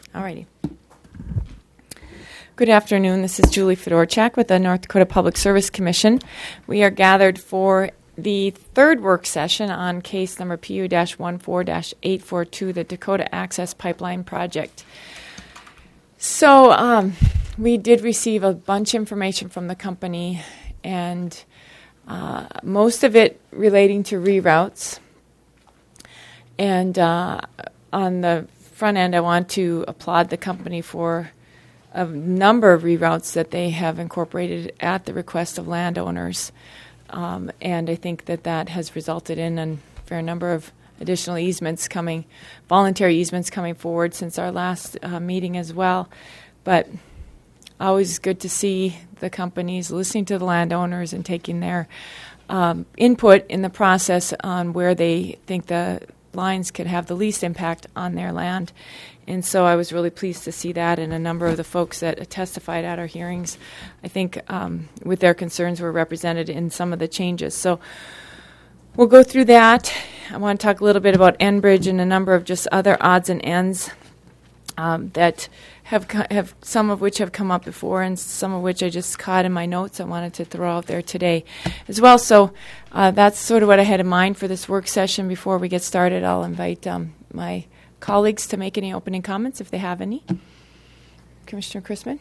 All righty. Good afternoon. This is Julie Fedorchak with the North Dakota Public Service Commission. We are gathered for the third work session on case number PU-14-842, the Dakota Access Pipeline Project. So we did receive a bunch of information from the company, and most of it relating to reroutes. And on the front end, I want to applaud the company for a number of reroutes that they have incorporated at the request of landowners. And I think that has resulted in a fair number of additional easements voluntary easements coming forward since our last meeting as well. But always good to see the companies listening to the landowners and taking their input in the process on where they think the lines could have the least impact on their land. And so I was really pleased to see that, and a number of the folks that testified at our hearings, I think, with their concerns were represented in some of the changes. So we'll go through that. I want to talk a little bit about Enbridge and a number of just other odds and ends that have some of which have come up before, and some of which I just caught in my notes I wanted to throw out there today as well. So that's sort of what I had in mind for this work session. Before we get started, I'll invite my colleagues to make any opening comments if they have any. Commissioner Chrisman?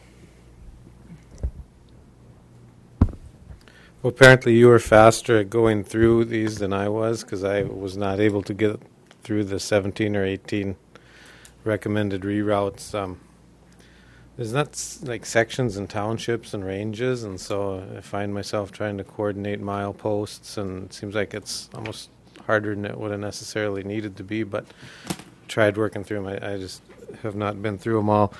Well, apparently you were faster at going through these than I was, because I was not able to get through the 17 or 18 recommended reroutes. There's not like sections and townships and ranges, and so I find myself trying to coordinate mileposts, and it seems like it's almost harder than it would have necessarily needed to be, but tried working through them. I just have not been through them all.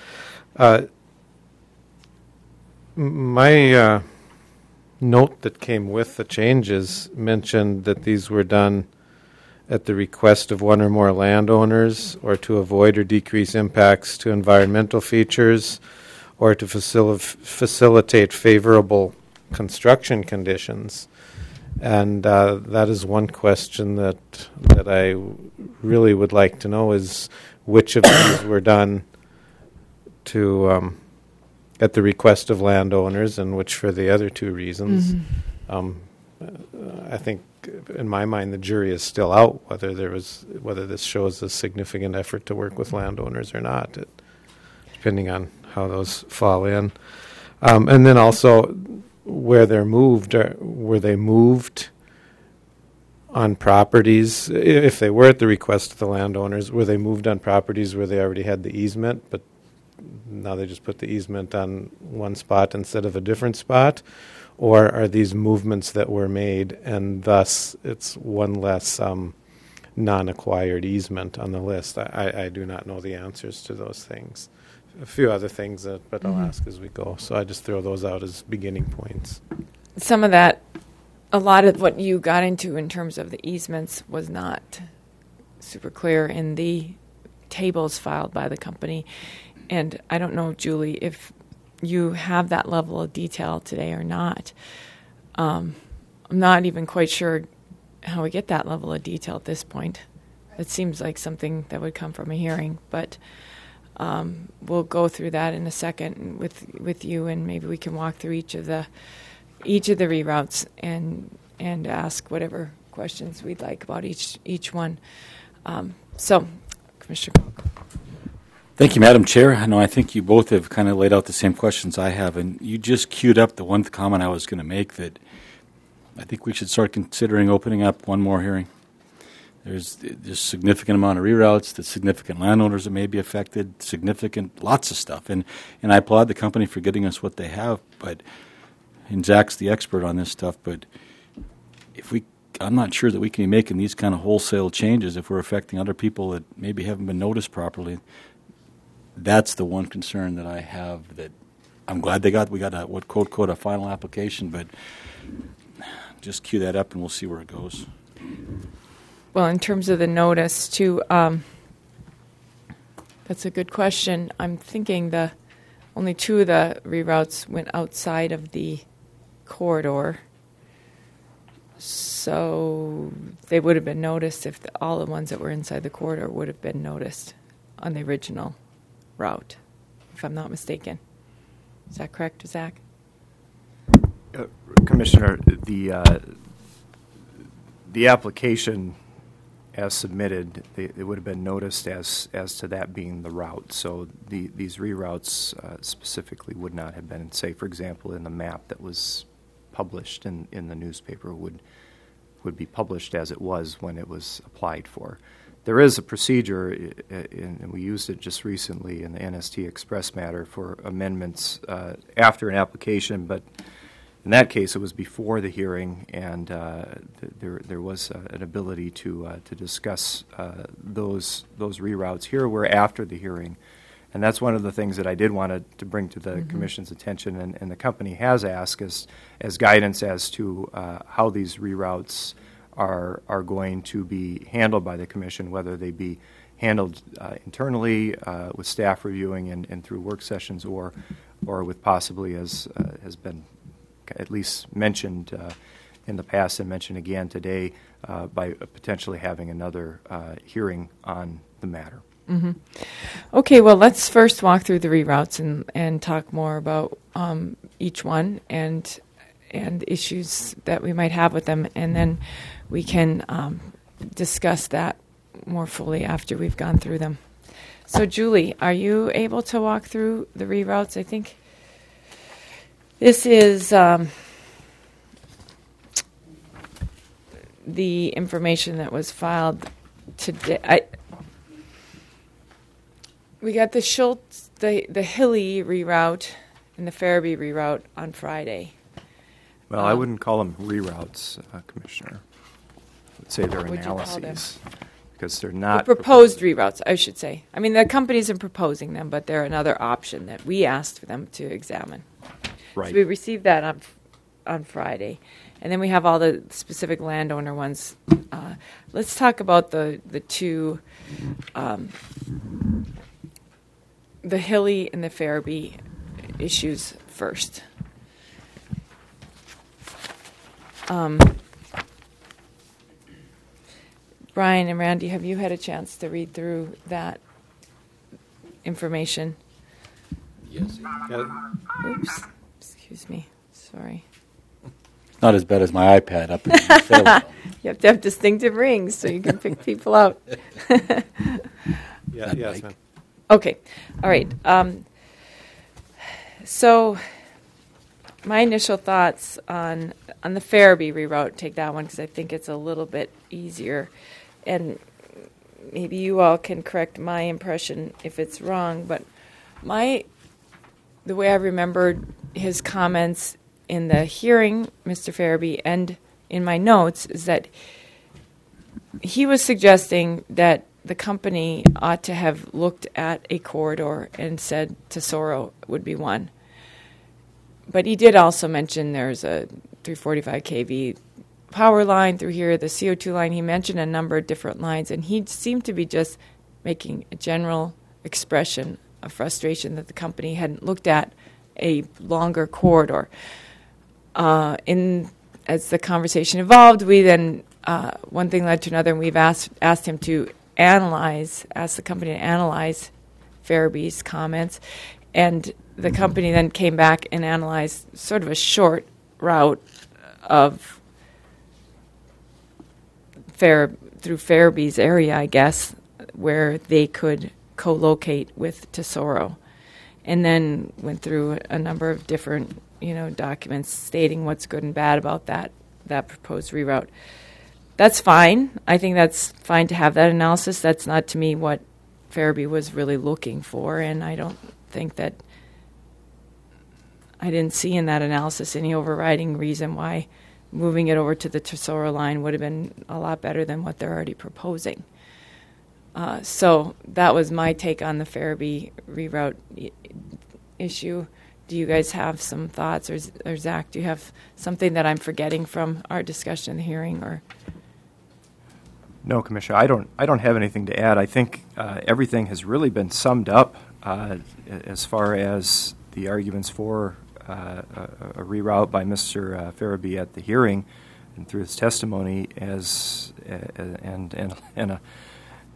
My note that came with the changes mentioned that these were done at the request of one or more landowners, or to avoid or decrease impacts to environmental features, or to facilitate favorable construction conditions. And that is one question that I really would like to know, is which of these were done to at the request of landowners, and which for the other two reasons. I think, in my mind, the jury is still out whether this shows a significant effort to work with landowners or not, depending on how those fall in. And then also, where they're moved, were they moved on properties? If they were at the request of the landowners, were they moved on properties where they already had the easement, but now they just put the easement on one spot instead of a different spot? Or are these movements that were made, and thus it's one less non-acquired easement on the list? I do not know the answers to those things. A few other things, but I'll ask as we go. So I just throw those out as beginning points. Some of that, a lot of what you got into in terms of the easements was not super clear in the tables filed by the company. And I don't know, Julie, if you have that level of detail today or not. I'm not even quite sure how we get that level of detail at this point. It seems like something that would come from a hearing, but we'll go through that in a second with you, and maybe we can walk through each of the reroutes and ask whatever questions we'd like about each one. So, Commissioner Cook. Thank you, Madam Chair. I think you both have kind of laid out the same questions I have, and you just queued up the one comment I was going to make, that I think we should start considering opening up one more hearing. There's a significant amount of reroutes, the significant landowners that may be affected, lots of stuff. And I applaud the company for getting us what they have, and Zach's the expert on this stuff, but I'm not sure that we can be making these kind of wholesale changes if we're affecting other people that maybe haven't been noticed properly. That's the one concern that I have. That I'm glad we got a final application, but just queue that up and we'll see where it goes. Well, in terms of the notice, too, that's a good question. I'm thinking only two of the reroutes went outside of the corridor, so they would have been noticed if all the ones that were inside the corridor would have been noticed on the original route, if I'm not mistaken. Is that correct, Zach? Commissioner, the application as submitted, it would have been noticed as to that being the route. So these reroutes specifically would not have been, say, for example, in the map that was published in the newspaper would be published as it was when it was applied for. There is a procedure, and we used it just recently in the NST Express matter for amendments after an application, but in that case, it was before the hearing, and there was an ability to discuss those reroutes. Here we're after the hearing, and that's one of the things that I did want to bring to the Commission's attention, and the company has asked as guidance as to how these reroutes are going to be handled by the Commission, whether they be handled internally with staff reviewing and through work sessions, or with possibly, as has been at least mentioned in the past and mentioned again today, by potentially having another hearing on the matter. Mm-hmm. Okay, well, let's first walk through the reroutes and talk more about each one and issues that we might have with them, and then we can discuss that more fully after we've gone through them. So, Julie, are you able to walk through the reroutes? I think this is the information that was filed today. We got the Schultz, the Hilly reroute and the Farabee reroute on Friday. Well, I wouldn't call them reroutes, Commissioner. I would say they're What would you call analyses, because they're not The proposed reroutes, I should say. I mean, the companies are proposing them, but they're another option that we asked for them to examine. Right. So we received that on Friday. And then we have all the specific landowner ones. Let's talk about the two, the Hilly and the Farabee issues first. Brian and Randy, have you had a chance to read through that information? Yes. Oops. Excuse me. Sorry. Not as bad as my iPad up in the film. You have to have distinctive rings so you can pick people out. Yeah, yes, ma'am. Okay. All right. So my initial thoughts on the Farabee reroute, take that one because I think it's a little bit easier. And maybe you all can correct my impression if it's wrong, but the way I remembered his comments in the hearing, Mr. Farabee, and in my notes, is that he was suggesting that the company ought to have looked at a corridor and said Tesoro would be one. But he did also mention there's a 345 kV power line through here, the CO2 line. He mentioned a number of different lines, and he seemed to be just making a general expression of frustration that the company hadn't looked at a longer corridor. As the conversation evolved, we then one thing led to another, and we've asked him to ask the company to analyze Farabee's comments, and the company then came back and analyzed sort of a short route of through Farabee's area, I guess, where they could co-locate with Tesoro, and then went through a number of different documents stating what's good and bad about that proposed reroute. That's fine. I think that's fine to have that analysis. That's not, to me, what Farabee was really looking for, and I don't think that I didn't see in that analysis any overriding reason why moving it over to the Tesoro line would have been a lot better than what they're already proposing. So that was my take on the Farabee reroute issue. Do you guys have some thoughts, or Zach, do you have something that I'm forgetting from our discussion in the hearing? Or No, Commissioner, I don't have anything to add. I think everything has really been summed up as far as the arguments for a reroute by Mr. Farabee at the hearing and through his testimony, and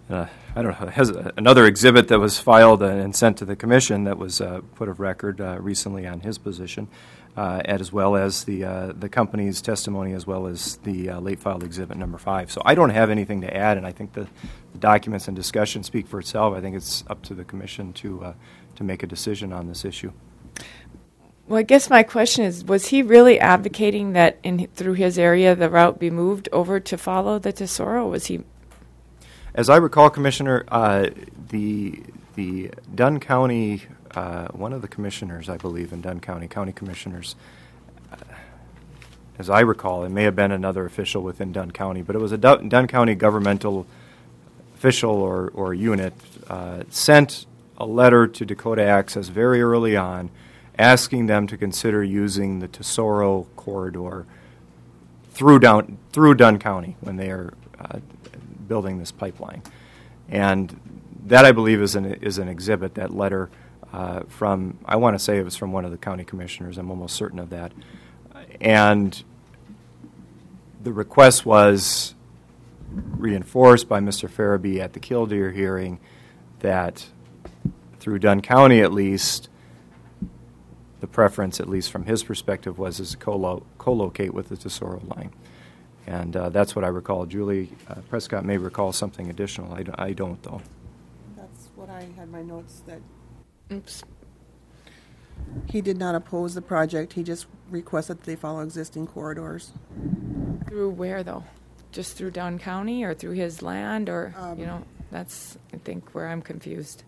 I don't know, has another exhibit that was filed and sent to the commission that was put of record recently on his position, as well as the company's testimony, as well as the late filed exhibit number 5. So I don't have anything to add, and I think the documents and discussion speak for itself. I think it's up to the commission to make a decision on this issue. Well, I guess my question is, was he really advocating that through his area the route be moved over to follow the Tesoro? Was he? As I recall, Commissioner, the Dunn County, one of the commissioners, I believe, in Dunn County, county commissioners, as I recall, it may have been another official within Dunn County, but it was a Dunn County governmental official or unit, sent a letter to Dakota Access very early on asking them to consider using the Tesoro corridor through Dunn County when they are building this pipeline. And that, I believe, is an exhibit, that letter from, I want to say it was from one of the county commissioners, I'm almost certain of that. And the request was reinforced by Mr. Farabee at the Killdeer hearing that through Dunn County at least, the preference, at least from his perspective, was to co-locate with the Tesoro line. And that's what I recall. Julie Prescott may recall something additional. I don't, though. That's what I had my notes that Oops. he did not oppose the project. He just requested that they follow existing corridors. Through where, though? Just through Dunn County or through his land? Or, that's, I think, where I'm confused.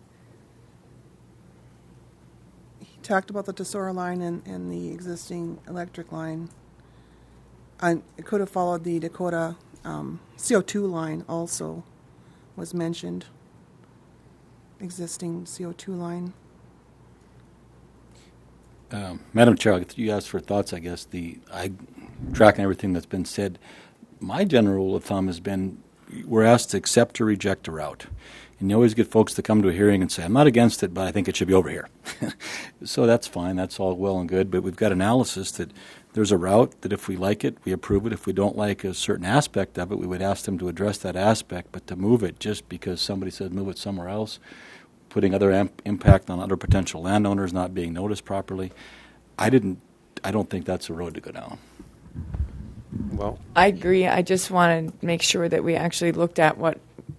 He talked about the Tesoro line and the existing electric line. And it could have followed the Dakota CO2 line also was mentioned. Existing CO2 line. Madam Chair, you asked for thoughts, I guess. Tracking everything that's been said, my general rule of thumb has been we're asked to accept or reject a route. And you always get folks to come to a hearing and say, I'm not against it, but I think it should be over here. So that's fine. That's all well and good. But we've got analysis that there's a route that if we like it, we approve it. If we don't like a certain aspect of it, we would ask them to address that aspect. But to move it just because somebody says move it somewhere else, putting other impact on other potential landowners not being noticed properly, I don't think that's a road to go down. Well, I agree. I just want to make sure that we actually looked at what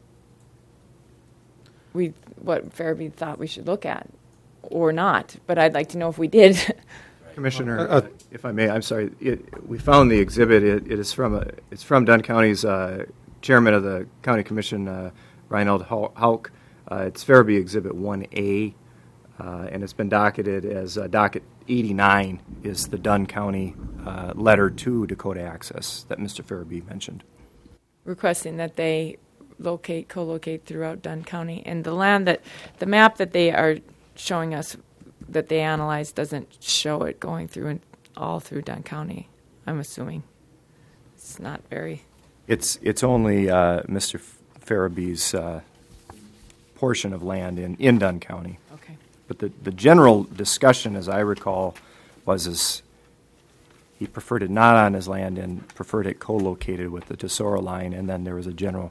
Farabee thought we should look at, or not. But I'd like to know if we did. Commissioner, if I may, I'm sorry. We found the exhibit. It's from Dunn County's chairman of the county commission, Reinhold Hauk. It's Farabee Exhibit 1A, and it's been docketed as docket 89 is the Dunn County letter to Dakota Access that Mr. Farabee mentioned. Requesting that they co-locate throughout Dunn County. And the map that they are showing us that they analyzed doesn't show it going through all through Dunn County, I'm assuming. It's not very... It's only Mr. Farabee's portion of land in Dunn County. Okay. But the general discussion, as I recall, was he preferred it not on his land and preferred it co-located with the Tesoro line, and then there was a general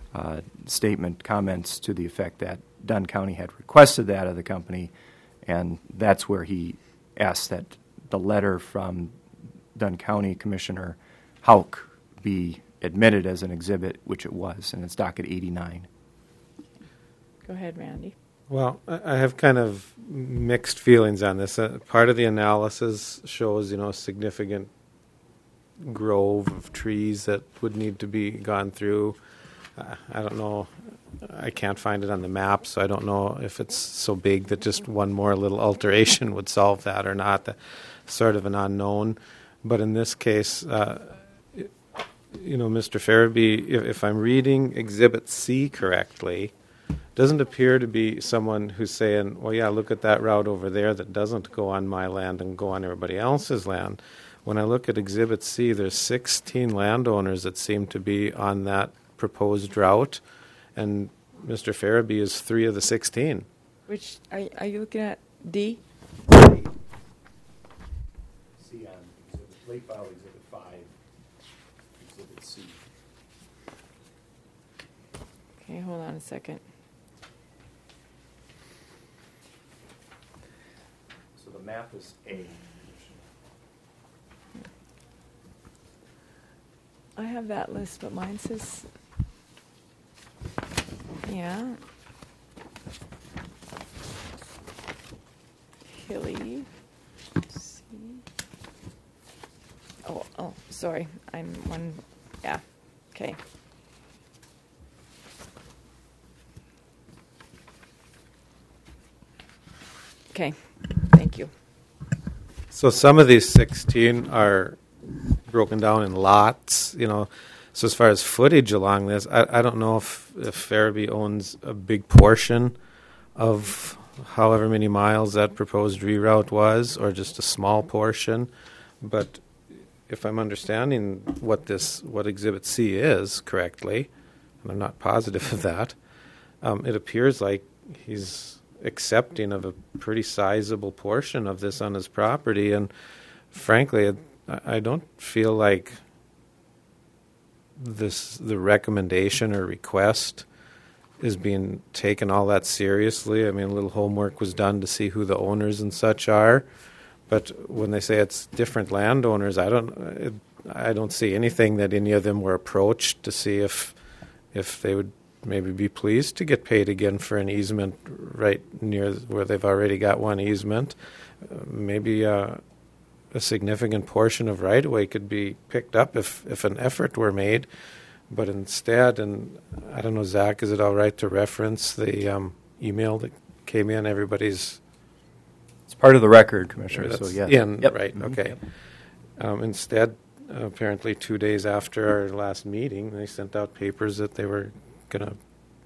comments to the effect that Dunn County had requested that of the company, and that's where he asked that the letter from Dunn County Commissioner Hauk be admitted as an exhibit, which it was, and it's docket 89. Go ahead, Randy. Well, I have kind of mixed feelings on this. Part of the analysis shows, a significant grove of trees that would need to be gone through. I don't know. I can't find it on the map, so I don't know if it's so big that just one more little alteration would solve that or not. Sort of an unknown. But in this case, Mr. Farabee, if I'm reading Exhibit C correctly, doesn't appear to be someone who's saying, well, yeah, look at that route over there that doesn't go on my land and go on everybody else's land. When I look at Exhibit C, there's 16 landowners that seem to be on that proposed route, and Mr. Farabee is 3 of the 16. Which, are you looking at D? See on late file Exhibit 5, Exhibit C. Okay, hold on a second. So the map is A. I have that list, but mine says, yeah. Hilly. C. Oh, sorry. I'm one, yeah, okay. Okay, thank you. So some of these 16 are broken down in lots, you know. So as far as footage along this, I don't know if Farabee owns a big portion of however many miles that proposed reroute was, or just a small portion. But if I'm understanding what Exhibit C is correctly, and I'm not positive of that, it appears like he's accepting of a pretty sizable portion of this on his property. And frankly, I don't feel like the recommendation or request is being taken all that seriously. I mean, a little homework was done to see who the owners and such are, but when they say it's different landowners, I don't see anything that any of them were approached to see if they would maybe be pleased to get paid again for an easement right near where they've already got one easement. Maybe a significant portion of right-of-way could be picked up if an effort were made. But instead, and I don't know, Zach, is it all right to reference the email that came in? Everybody's... It's part of the record, Commissioner, so that's yeah. in, Yep. right, Mhm. okay. Yep. Instead, apparently 2 days after our last meeting, they sent out papers that they were going to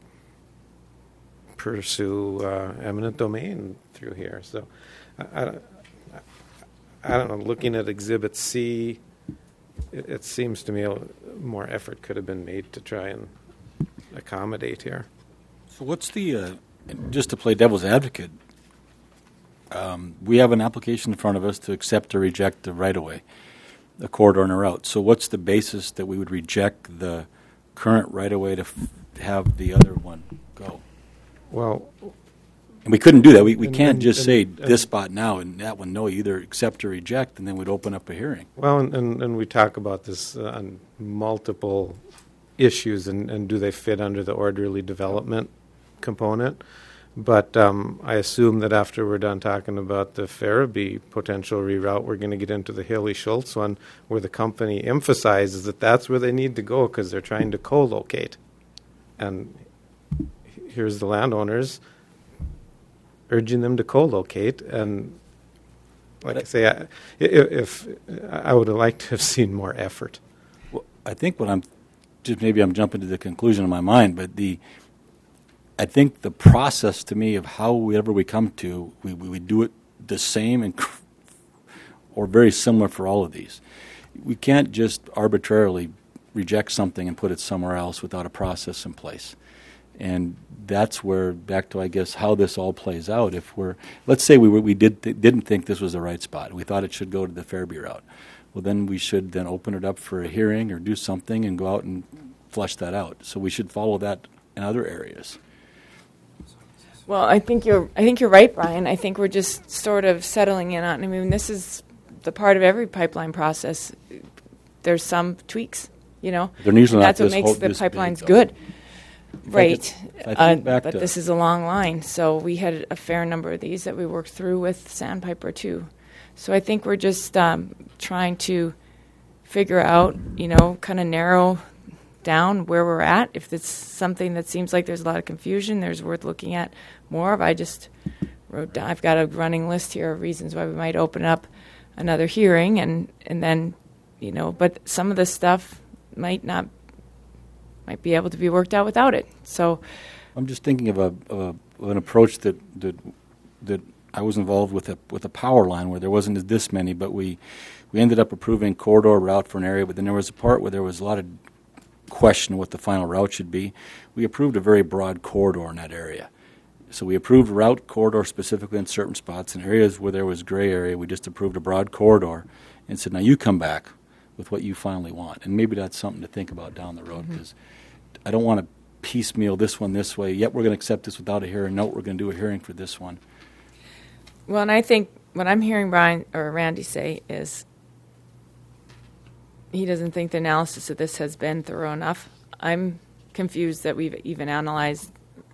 pursue eminent domain through here. So I don't know, looking at Exhibit C, it seems to me more effort could have been made to try and accommodate here. So what's the, just to play devil's advocate, we have an application in front of us to accept or reject the right-of-way, the corridor and a route. So what's the basis that we would reject the current right-of-way to have the other one go? Well, and we couldn't do that. We And- can't and- just and- say and- this spot now and that one no. Either accept or reject, and then we'd open up a hearing. well, and we talk about this on multiple issues, and do they fit under the orderly development component? But I assume that after we're done talking about the Farabee potential reroute, we're going to get into the Hilly Schultz one, where the company emphasizes that that's where they need to go because they're trying to co-locate. And here's the landowners urging them to co-locate. And like I say, if I would have liked to have seen more effort. Well, I think what I'm just maybe I'm jumping to the conclusion in my mind, but I think the process to me of however we come to, we do it the same and or very similar for all of these. We can't just arbitrarily reject something and put it somewhere else without a process in place. And that's where, back to, I guess, how this all plays out. If let's say we didn't think this was the right spot, we thought it should go to the Farabee route. Well, then we should then open it up for a hearing or do something and go out and flesh that out. So we should follow that in other areas. Well, I think you're right, Brian. I think we're just sort of settling in on. I mean, this is the part of every pipeline process. There's some tweaks, you know. They're usually not That's what this makes whole- the this big, pipelines though. good, If right? I think back But to- this is a long line, so we had a fair number of these that we worked through with Sandpiper too. So I think we're just trying to figure out, you know, kind of narrow down where we're at. If it's something that seems like there's a lot of confusion, there's worth looking at more of. I just wrote down, I've got a running list here of reasons why we might open up another hearing, and then, you know, but some of this stuff might be able to be worked out without it. So I'm just thinking of an approach that I was involved with a power line where there wasn't this many, but we ended up approving corridor route for an area, but then there was a part where there was a lot of question what the final route should be. We approved a very broad corridor in that area. So we approved route corridor specifically in certain spots. In areas where there was gray area, we just approved a broad corridor and said, now you come back with what you finally want. And maybe that's something to think about down the road, because I don't want to piecemeal this one this way. Yep, we're going to accept this without a hearing. No, we're going to do a hearing for this one. Well, and I think what I'm hearing Brian or Randy say is he doesn't think the analysis of this has been thorough enough. I'm confused that we've even analyzed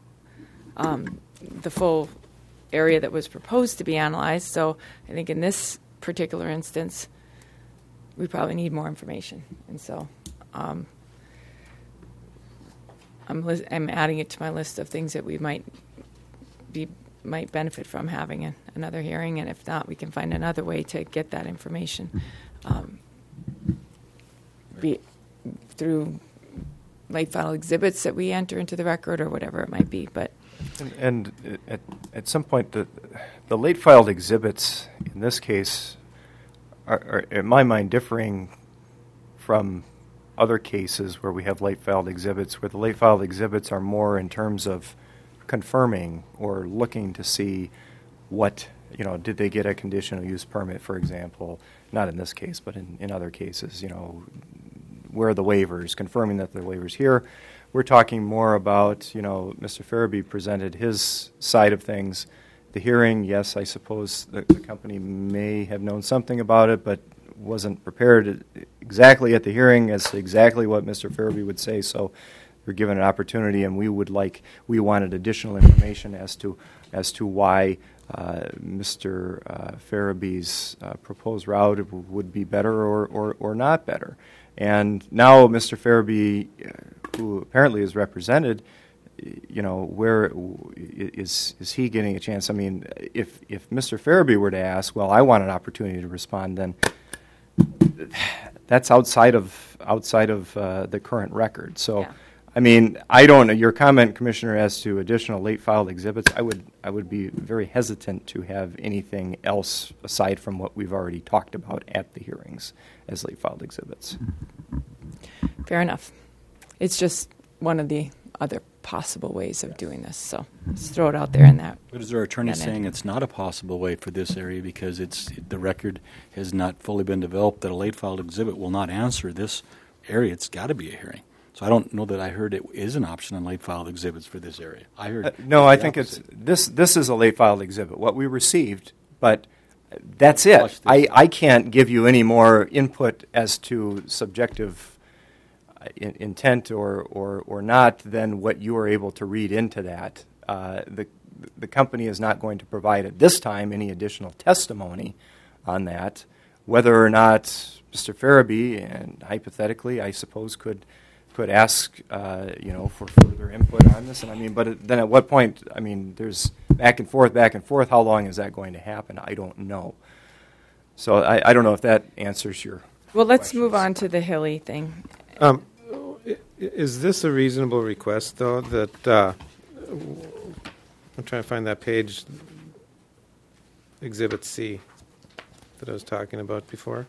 the full area that was proposed to be analyzed. So I think in this particular instance, we probably need more information. And so I'm adding it to my list of things that we might benefit from having another hearing, and if not, we can find another way to get that information, be through late file exhibits that we enter into the record or whatever it might be. But and at some point, the late filed exhibits in this case are in my mind differing from other cases where we have late filed exhibits, where the late filed exhibits are more in terms of confirming or looking to see what, did they get a conditional use permit, for example, not in this case, but in other cases, where are the waivers, confirming that the waivers here. We're talking more about, Mr. Farabee presented his side of things. The hearing, yes, I suppose the company may have known something about it, but wasn't prepared exactly at the hearing as to exactly what Mr. Farabee would say. So we're given an opportunity, and we wanted additional information as to why Mr. Farabee's proposed route would be better or not better. And now Mr. Farabee, who apparently is represented, where is he getting a chance? I mean, if Mr. Farabee were to ask, well, I want an opportunity to respond, then that's outside of the current record. So, yeah. I mean, I don't know your comment, Commissioner, as to additional late filed exhibits. I would be very hesitant to have anything else aside from what we've already talked about at the hearings as late filed exhibits. Fair enough. It's just one of the other possible ways of doing this. So let's throw it out there in that. But is our attorney saying it's not a possible way for this area because the record has not fully been developed, that a late filed exhibit will not answer this area? It's got to be a hearing. So I don't know that I heard it is an option on late filed exhibits for this area. I heard no. I think opposite. This is a late filed exhibit. What we received, but that's it. I can't give you any more input as to subjective intent or not than what you are able to read into that. The company is not going to provide at this time any additional testimony on that. Whether or not Mr. Farabee, and hypothetically, I suppose, could ask for further input on this. And I mean, but then at what point? I mean, there's back and forth. How long is that going to happen? I don't know. So I don't know if that answers your. Well, let's move on to the Hilly thing. Is this a reasonable request, though, that I'm trying to find that page, Exhibit C, that I was talking about before?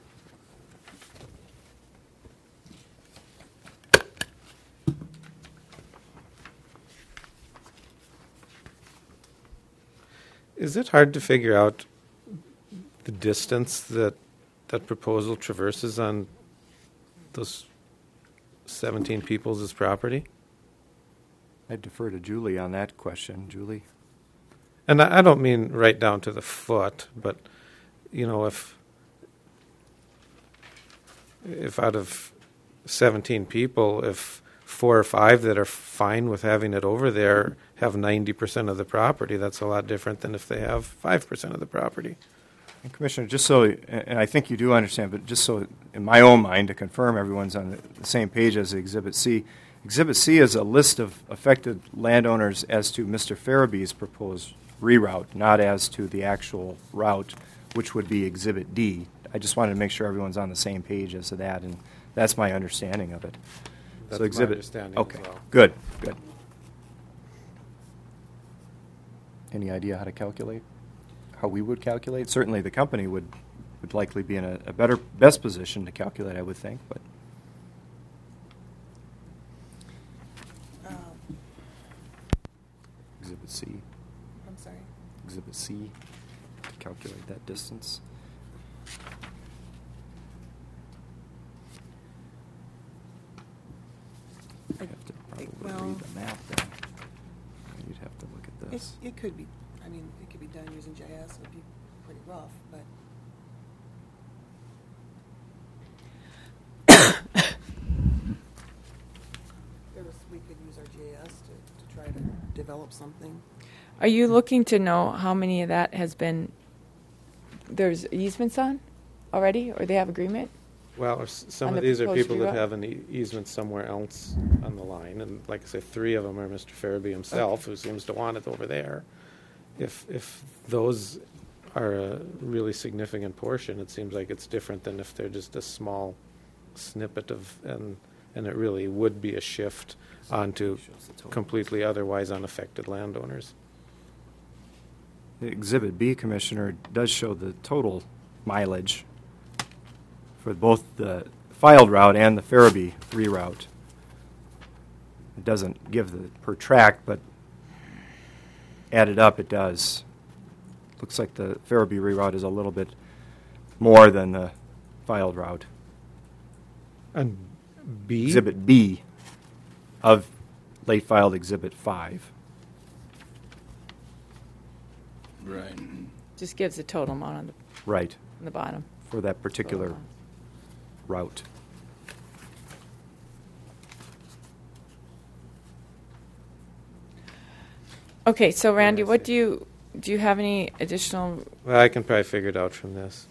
Is it hard to figure out the distance that proposal traverses on those 17 people's property? I'd defer to Julie on that question. Julie? And I don't mean right down to the foot, but, if out of 17 people, if 4 or 5 that are fine with having it over there have 90% of the property, that's a lot different than if they have 5% of the property. And Commissioner, just so, and I think you do understand, but just so in my own mind to confirm everyone's on the same page as Exhibit C, Exhibit C is a list of affected landowners as to Mr. Farabee's proposed reroute, not as to the actual route, which would be Exhibit D. I just wanted to make sure everyone's on the same page as to that, and that's my understanding of it. That's so exhibit, my understanding okay, as well. Good. Any idea how to calculate? How we would calculate? Certainly the company would likely be in a best position to calculate, I would think, but. Exhibit C. I'm sorry. Exhibit C to calculate that distance. I have to probably read the map then. You'd have to look at this. It could be, I mean, it could be done using GIS, it would be pretty rough, but. We could use our GIS to try to develop something. Are you looking to know how many of that has been, there's easements on already, or they have agreement? Well, some On of the these are proposed people that reroute? have an easement somewhere else on the line, and like I say, 3 of them are Mr. Farabee himself, who seems to want it over there. If those are a really significant portion, it seems like it's different than if they're just a small snippet of, and it really would be a shift onto completely otherwise unaffected landowners. The Exhibit B, Commissioner, does show the total mileage for both the filed route and the Farabee reroute. It doesn't give the per tract, but added up, it does. Looks like the Farabee reroute is a little bit more than the filed route. And B? Exhibit B of late filed Exhibit 5. Right. Just gives the total amount on Right, the bottom. for that particular route. Okay, so Randy, what do you have any additional? Well, I can probably figure it out from this.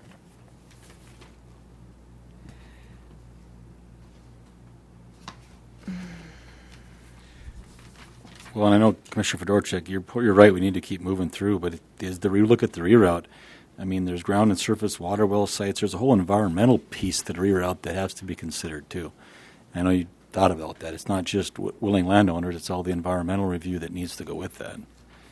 Well, and I know, Commissioner Fedorchak, you're right, we need to keep moving through, but look at the reroute, I mean, there's ground and surface water well sites, there's a whole environmental piece to the reroute that has to be considered, too. I know you thought about that. It's not just willing landowners, it's all the environmental review that needs to go with that.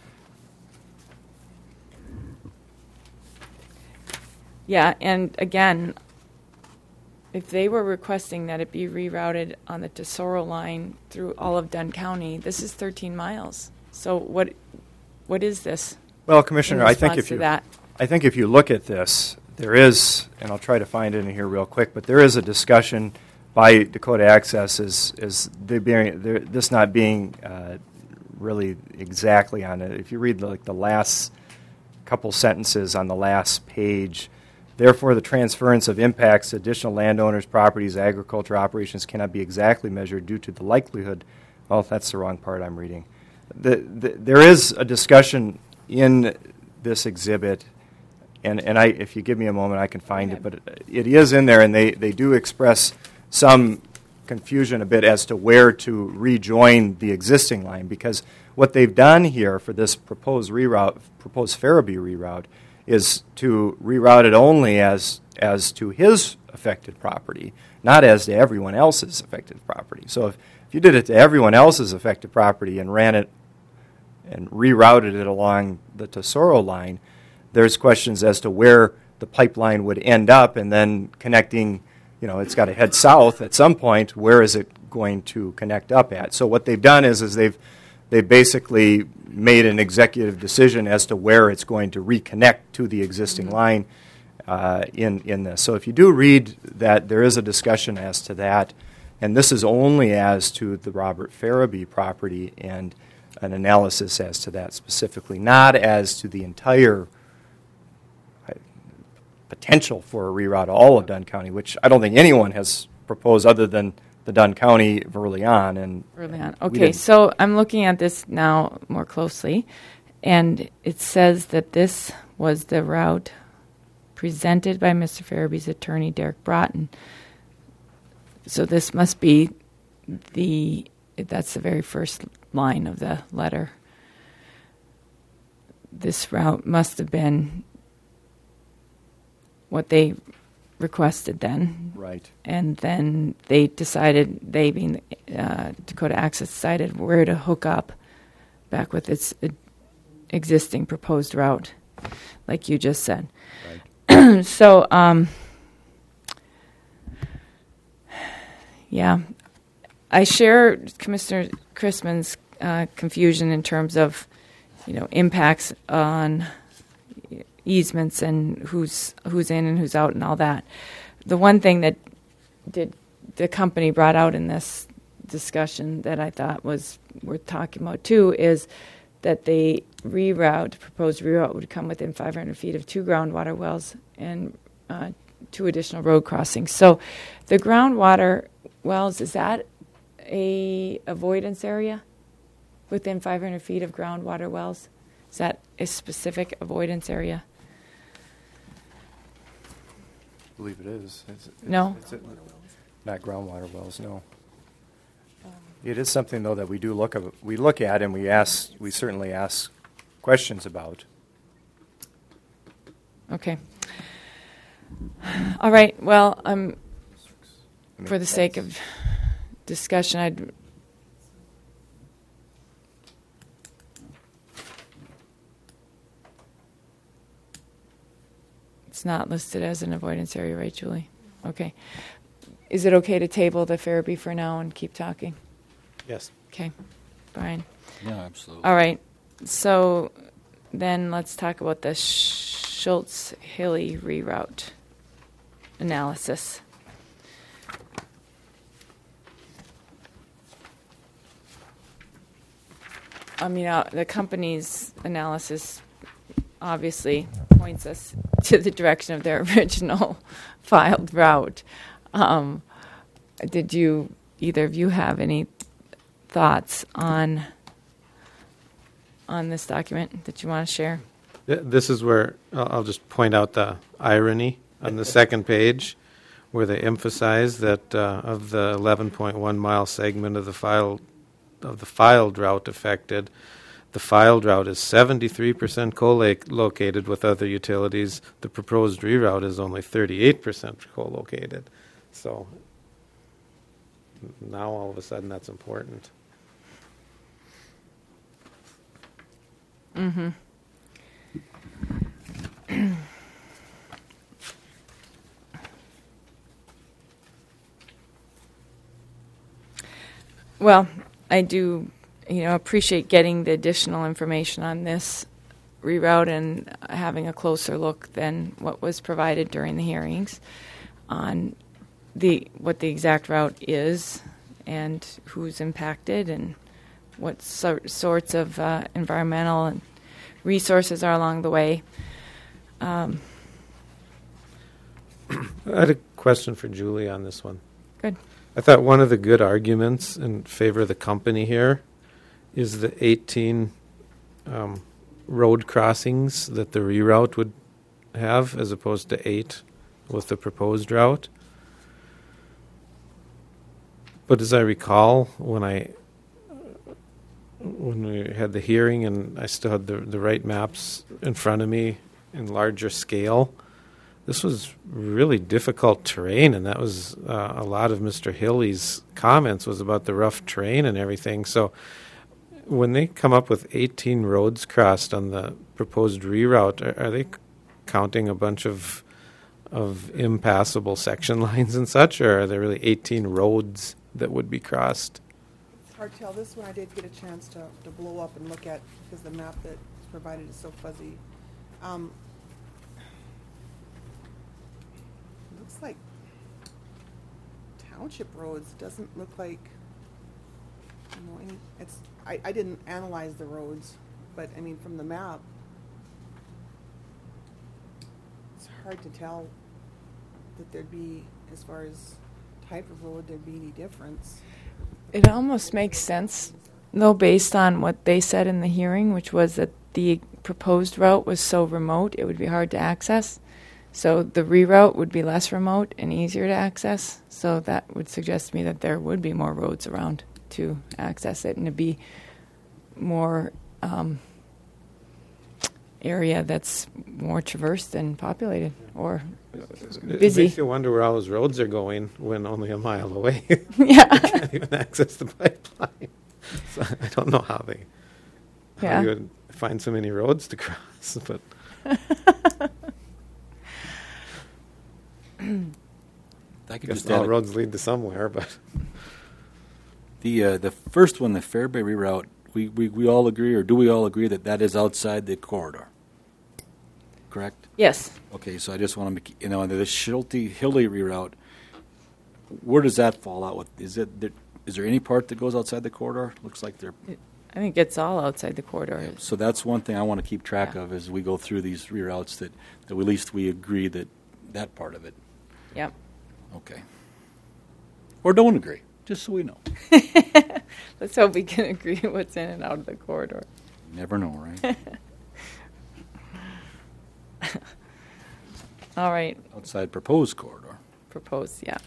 Yeah, and again, if they were requesting that it be rerouted on the Tesoro line through all of Dunn County, this is 13 miles. So what is this? Well, in Commissioner, I think response to that? I think if you look at this, there is, and I'll try to find it in here real quick, but there is a discussion by Dakota Access is this not being really exactly on it. If you read the last couple sentences on the last page, therefore the transference of impacts to additional landowners, properties, agriculture operations cannot be exactly measured due to the likelihood. Well, that's the wrong part I'm reading. There is a discussion in this exhibit, and if you give me a moment, I can find it, but it is in there, and they do express some confusion a bit as to where to rejoin the existing line, because what they've done here for this proposed Farabee reroute is to reroute it only as to his affected property, not as to everyone else's affected property. So if you did it to everyone else's affected property and ran it and rerouted it along the Tesoro line, there's questions as to where the pipeline would end up, and then connecting, it's got to head south at some point. Where is it going to connect up at? So what they've done is they've basically made an executive decision as to where it's going to reconnect to the existing line in this. So if you do read that, there is a discussion as to that, and this is only as to the Robert Farabee property and an analysis as to that specifically, not as to the entire potential for a reroute of all of Dunn County, which I don't think anyone has proposed other than the Dunn County early on. Okay, so I'm looking at this now more closely, and it says that this was the route presented by Mr. Farabee's attorney, Derek Broughton. So this must be that's the very first line of the letter. This route must have been what they requested then. Right. And then they decided, they being Dakota Access, decided where to hook up back with its existing proposed route, like you just said. Right. So, yeah, I share Commissioner Chrisman's confusion in terms of, impacts on easements and who's in and who's out and all that. The one thing that the company brought out in this discussion that I thought was worth talking about too is that the proposed reroute would come within 500 feet of 2 groundwater wells and 2 additional road crossings. So the groundwater wells, is that a avoidance area within 500 feet of groundwater wells? Is that a specific avoidance area? I believe it is. No? Not groundwater wells, no. It is something, though, that we look at and we certainly ask questions about. Okay. All right. Well, I mean, for the sake of discussion, it's not listed as an avoidance area, right, Julie? Okay. Is it okay to table the Farabee for now and keep talking? Yes. Okay. Brian. Yeah, absolutely. All right. So then let's talk about the Schultz-Hilly reroute analysis. I mean, the company's analysis obviously points us to the direction of their original filed route. Did either of you have any thoughts on this document that you want to share? This is where I'll just point out the irony on the second page, where they emphasize that of the 11.1 mile segment of the filed route affected, the filed route is 73% co-located with other utilities. The proposed reroute is only 38% co-located. So now all of a sudden that's important. Mm-hmm. Well, I do, appreciate getting the additional information on this reroute and having a closer look than what was provided during the hearings on what the exact route is and who's impacted and what sorts of environmental and resources are along the way. I had a question for Julie on this one. Good. I thought one of the good arguments in favor of the company here is the 18 road crossings that the reroute would have as opposed to 8 with the proposed route. But as I recall, when we had the hearing and I still had the right maps in front of me in larger scale, this was really difficult terrain, and that was a lot of Mr. Hilly's comments was about the rough terrain and everything. So when they come up with 18 roads crossed on the proposed reroute, are they counting a bunch of impassable section lines and such, or are there really 18 roads that would be crossed? It's hard to tell. This one I did get a chance to blow up and look at because the map that's provided is so fuzzy. Looks like township roads. Doesn't look like any. I didn't analyze the roads, but I mean from the map, it's hard to tell that there'd be, as far as type of road, there'd be any difference. It almost makes sense, though, based on what they said in the hearing, which was that the proposed route was so remote it would be hard to access. So the reroute would be less remote and easier to access. So that would suggest to me that there would be more roads around to access it and to be more area that's more traversed and populated or busy. It makes you wonder where all those roads are going when only a mile away. Yeah. They can't even access the pipeline. So I don't know how you would find so many roads to cross. But I could guess just all add roads lead to somewhere. But the first one, the Fairbury reroute, we all agree, or do we all agree that is outside the corridor? Correct? Yes. Okay, so I just want to make, the Schulte-Hilly reroute, where does that fall out with? Is is there any part that goes outside the corridor? Looks like they're. I think it's all outside the corridor. So that's one thing I want to keep track Yeah. of as we go through these reroutes, that at least we agree that part of it. Yep. Okay. Or don't agree, just so we know. Let's hope we can agree what's in and out of the corridor. Never know, right? All right. Outside proposed corridor. Proposed, yeah.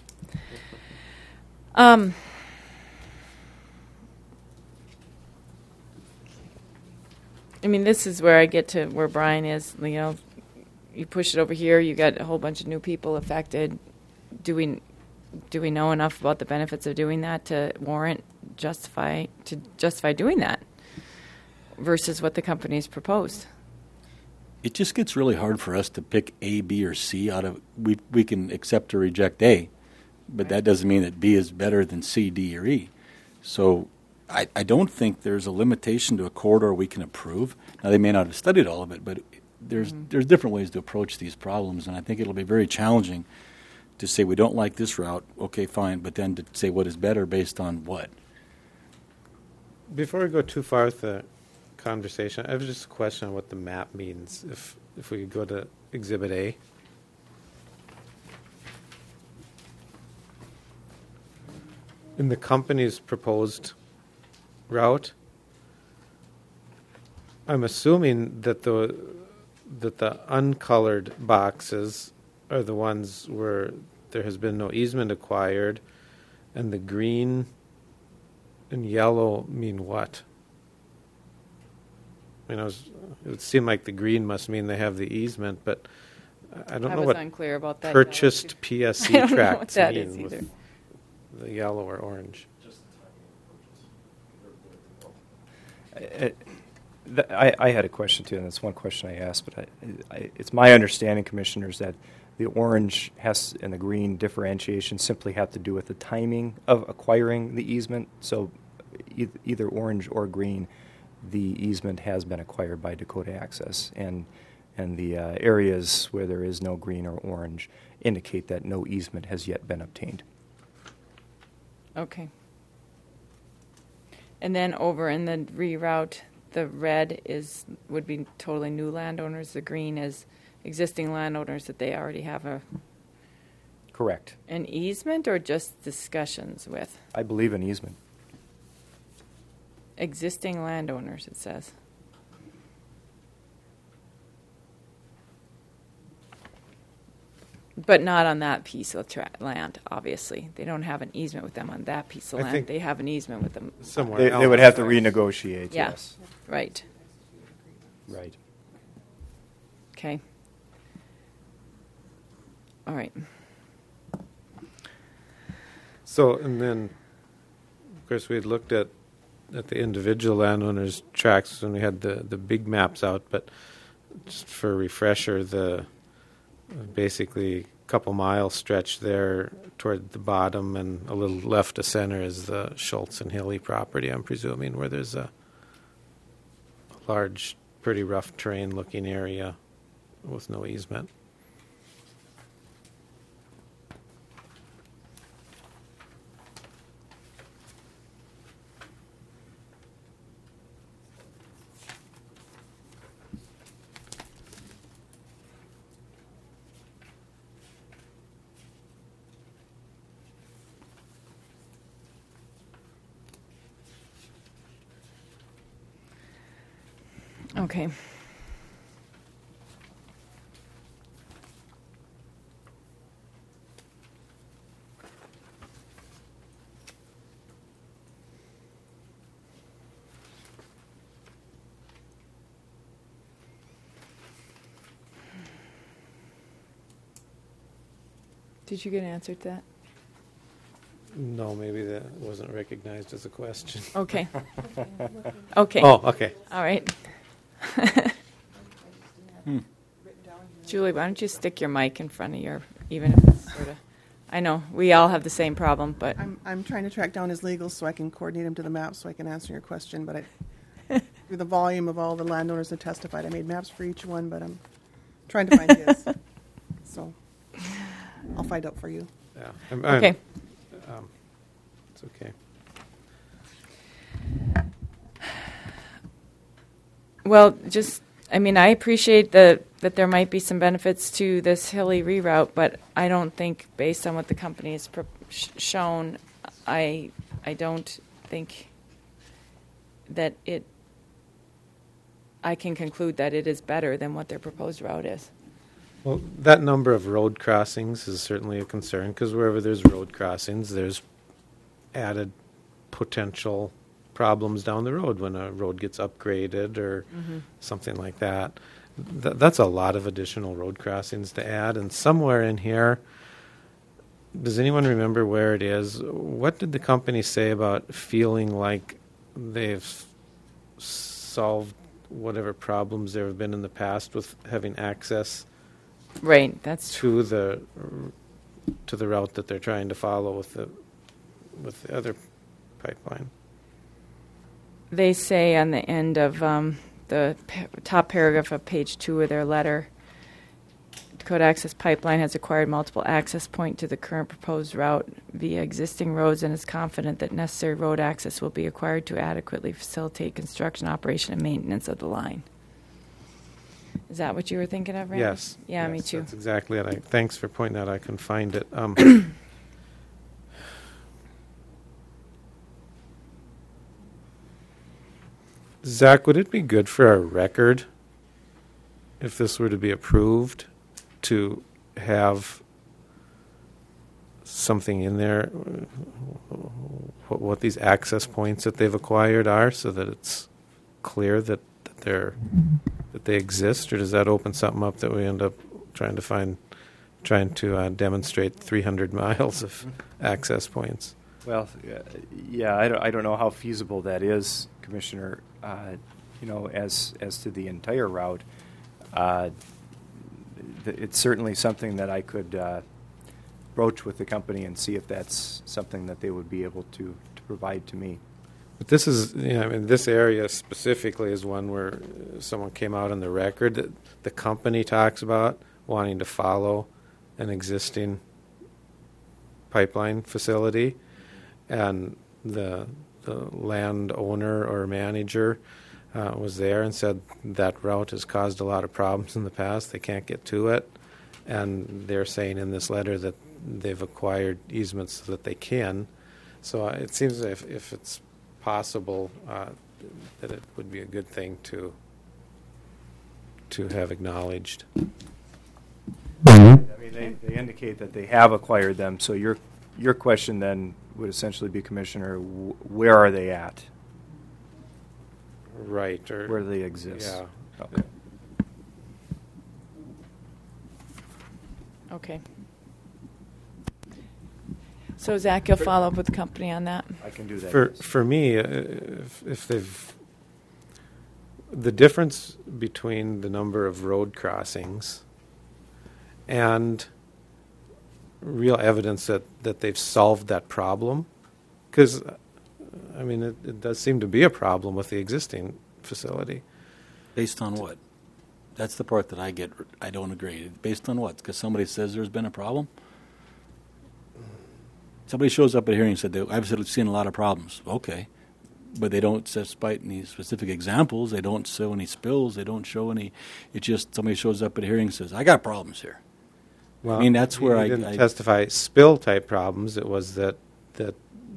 I mean, this is where I get to where Brian is. You know, you push it over here, you got a whole bunch of new people affected. Do we know enough about the benefits of doing that to justify doing that versus what the company's proposed? It just gets really hard for us to pick A, B, or C out of. We can accept or reject A, but that doesn't mean that B is better than C, D, or E. So I don't think there's a limitation to a corridor we can approve. Now, they may not have studied all of it, but there's different ways to approach these problems, and I think it'll be very challenging to say we don't like this route, okay, fine, but then to say what is better based on what. Before we go too far with the conversation, I have just a question on what the map means. If we could go to Exhibit A. In the company's proposed route, I'm assuming that the uncolored boxes are the ones where there has been no easement acquired, and the green and yellow mean what? You know, it would seem like the green must mean they have the easement, but I don't know was what unclear about that. purchased I PSC don't know what tracts that mean is with either. the yellow or orange. I had a question too, and that's one question I asked. But it's my understanding, commissioners, that the orange and the green differentiation simply have to do with the timing of acquiring the easement. So either orange or green, the easement has been acquired by Dakota Access, and the areas where there is no green or orange indicate that no easement has yet been obtained. Okay. And then over in the reroute, the red would be totally new landowners. The green is existing landowners that they already have Correct. an easement, or just discussions with I believe an easement. existing landowners, it says. But not on that piece of land, obviously. They don't have an easement with them on that piece of I land. think They have an easement with them. Somewhere They would else. have to renegotiate. Yeah. Yes. Right. Right. Okay. All right. So, and then, of course, we had looked at the individual landowners' tracts when we had the big maps out, but just for a refresher, the basically couple mile stretch there toward the bottom and a little left of center is the Schultz and Hilly property, I'm presuming, where there's a large, pretty rough terrain looking area with no easement. Okay. Did you get an answer to that? No, maybe that wasn't recognized as a question. Okay. Okay. Oh, okay. All right. Julie, why don't you stick your mic in front of your, even if it's sort of, I know, we all have the same problem, but I'm trying to track down his legals so I can coordinate him to the map so I can answer your question, but through the volume of all the landowners that testified, I made maps for each one, but I'm trying to find his. So I'll find out for you. Yeah. okay. It's okay. Well, I appreciate that there might be some benefits to this hilly reroute, but I don't think, based on what the company has shown, I don't think that I can conclude that it is better than what their proposed route is. Well, that number of road crossings is certainly a concern, because wherever there's road crossings, there's added potential problems down the road when a road gets upgraded or something like that. That's a lot of additional road crossings to add. And somewhere in here, does anyone remember where it is? What did the company say about feeling like they've solved whatever problems there have been in the past with having access Right, that's to the route that they're trying to follow with the other pipeline? They say on the end of the top paragraph of page 2 of their letter, Dakota Access Pipeline has acquired multiple access point to the current proposed route via existing roads and is confident that necessary road access will be acquired to adequately facilitate construction, operation, and maintenance of the line. Is that what you were thinking of, Randy? Yes. Yeah, yes, me too. That's exactly it. Thanks for pointing out. I can find it. Zach, would it be good for our record if this were to be approved to have something in there, what these access points that they've acquired are, so that it's clear that they exist, or does that open something up that we end up trying to demonstrate 300 miles of access points? Well, yeah, I don't know how feasible that is, Commissioner. As to the entire route, it's certainly something that I could broach with the company and see if that's something that they would be able to provide to me. But this is, this area specifically is one where someone came out on the record that the company talks about wanting to follow an existing pipeline facility, and the landowner or manager was there and said that route has caused a lot of problems in the past. They can't get to it, and they're saying in this letter that they've acquired easements so that they can. So it seems if it's possible that it would be a good thing to have acknowledged. I mean, they indicate that they have acquired them. So your question then would essentially be, Commissioner, where are they at? Right. Or where do they exist? Yeah. Okay. Okay. So, Zach, you'll follow up with the company on that? I can do that. For me, if they've... The difference between the number of road crossings and real evidence that they've solved that problem, because, it does seem to be a problem with the existing facility. Based on what? That's the part that I don't agree. Based on what? Because somebody says there's been a problem? Somebody shows up at a hearing and said, I've seen a lot of problems. Okay. But they don't, despite any specific examples, they don't show any spills, they don't show any, it's just somebody shows up at a hearing and says, I got problems here. Well, that's where I didn't testify spill-type problems. It was that the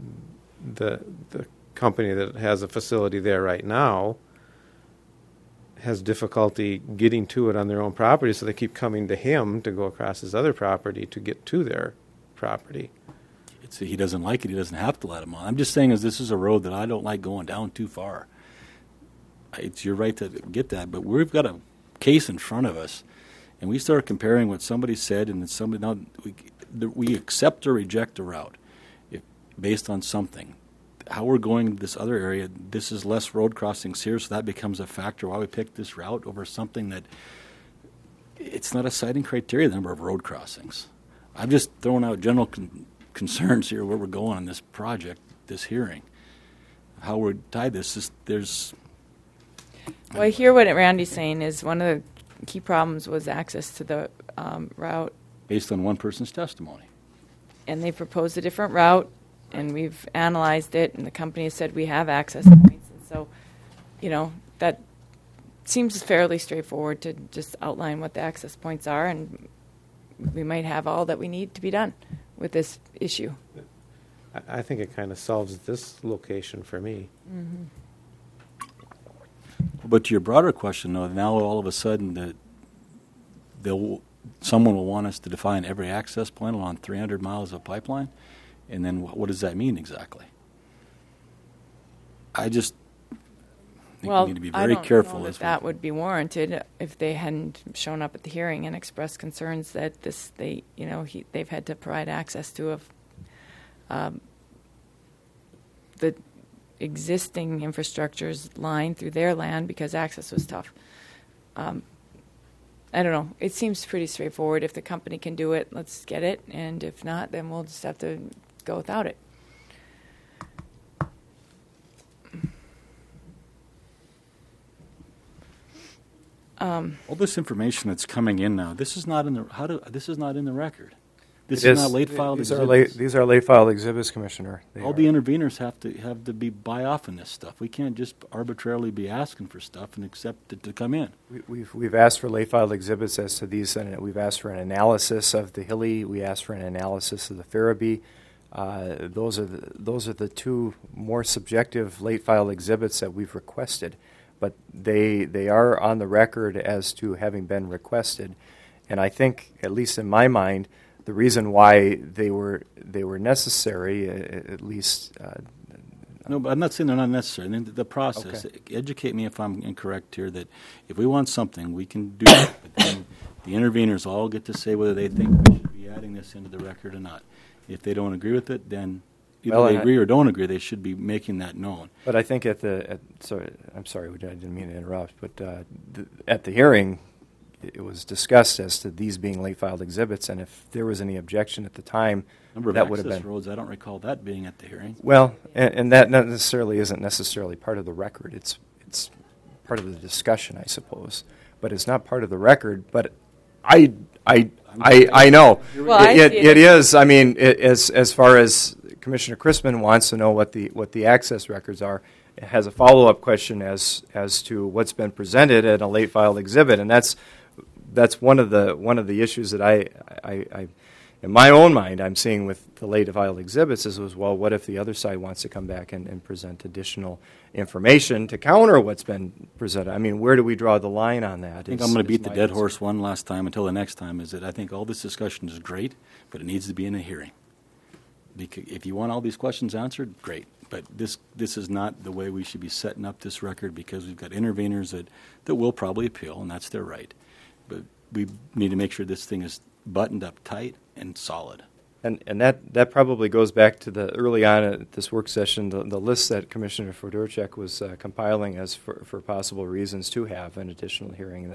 company that has a facility there right now has difficulty getting to it on their own property, so they keep coming to him to go across his other property to get to their property. He doesn't like it. He doesn't have to let him on. I'm just saying this is a road that I don't like going down too far. It's your right to get that, but we've got a case in front of us, and we start comparing what somebody said and somebody now we accept or reject a route based on something. How we're going to this other area, this is less road crossings here, so that becomes a factor why we picked this route over something that it's not a citing criteria, the number of road crossings. I'm just throwing out general concerns here where we're going on this project, this hearing. How we're tied this is Well, I hear what Randy's saying is one of the key problems was access to the route. Based on one person's testimony. And they proposed a different route, and we've analyzed it, and the company has said we have access points. And so, that seems fairly straightforward to just outline what the access points are, and we might have all that we need to be done with this issue. I think it kind of solves this location for me. But to your broader question, though, now all of a sudden that someone will want us to define every access point along 300 miles of pipeline, and then what does that mean exactly? I just think we need to be very careful. I don't know that would be warranted if they hadn't shown up at the hearing and expressed concerns that they've had to provide access to the existing infrastructure's line through their land because access was tough. I don't know. It seems pretty straightforward. If the company can do it, let's get it. And if not, then we'll just have to go without it. All this information that's coming in now, this is not in the this is not in the record. This is not late filed exhibits. These are late filed exhibits, Commissioner. All the interveners have to be buy off in this stuff. We can't just arbitrarily be asking for stuff and accept it to come in. We've asked for late filed exhibits as to these, and we've asked for an analysis of the Hilly. We asked for an analysis of the Farabee. Those are the two more subjective late filed exhibits that we've requested, but they are on the record as to having been requested, and I think, at least in my mind, the reason why they were necessary, at least. No, but I'm not saying they're not necessary. And the process. Okay. Educate me if I'm incorrect here. That if we want something, we can do it. But then the interveners all get to say whether they think we should be adding this into the record or not. If they don't agree with it, then either they agree or don't agree. They should be making that known. But I think sorry, I didn't mean to interrupt. But at the hearing, it was discussed as to these being late filed exhibits, and if there was any objection at the time, that would have been. Roads, I don't recall that being at the hearing. Well, and that not necessarily isn't necessarily part of the record. It's part of the discussion, I suppose, but it's not part of the record. But I know it is. I mean, as far as Commissioner Crispin wants to know what the access records are, it has a follow-up question as to what's been presented at a late filed exhibit, and that's one of the issues that I in my own mind I'm seeing with the late filed exhibits is well, what if the other side wants to come back and present additional information to counter what's been presented? I mean, where do we draw the line on that? I think I'm going to beat the dead horse one last time until the next time. Is that I think all this discussion is great, but it needs to be in a hearing. Because if you want all these questions answered, great. But this is not the way we should be setting up this record, because we've got interveners that will probably appeal, and that's their right. But we need to make sure this thing is buttoned up tight and solid. And that probably goes back to the early on at this work session, the list that Commissioner Fedorchak was compiling as for possible reasons to have an additional hearing.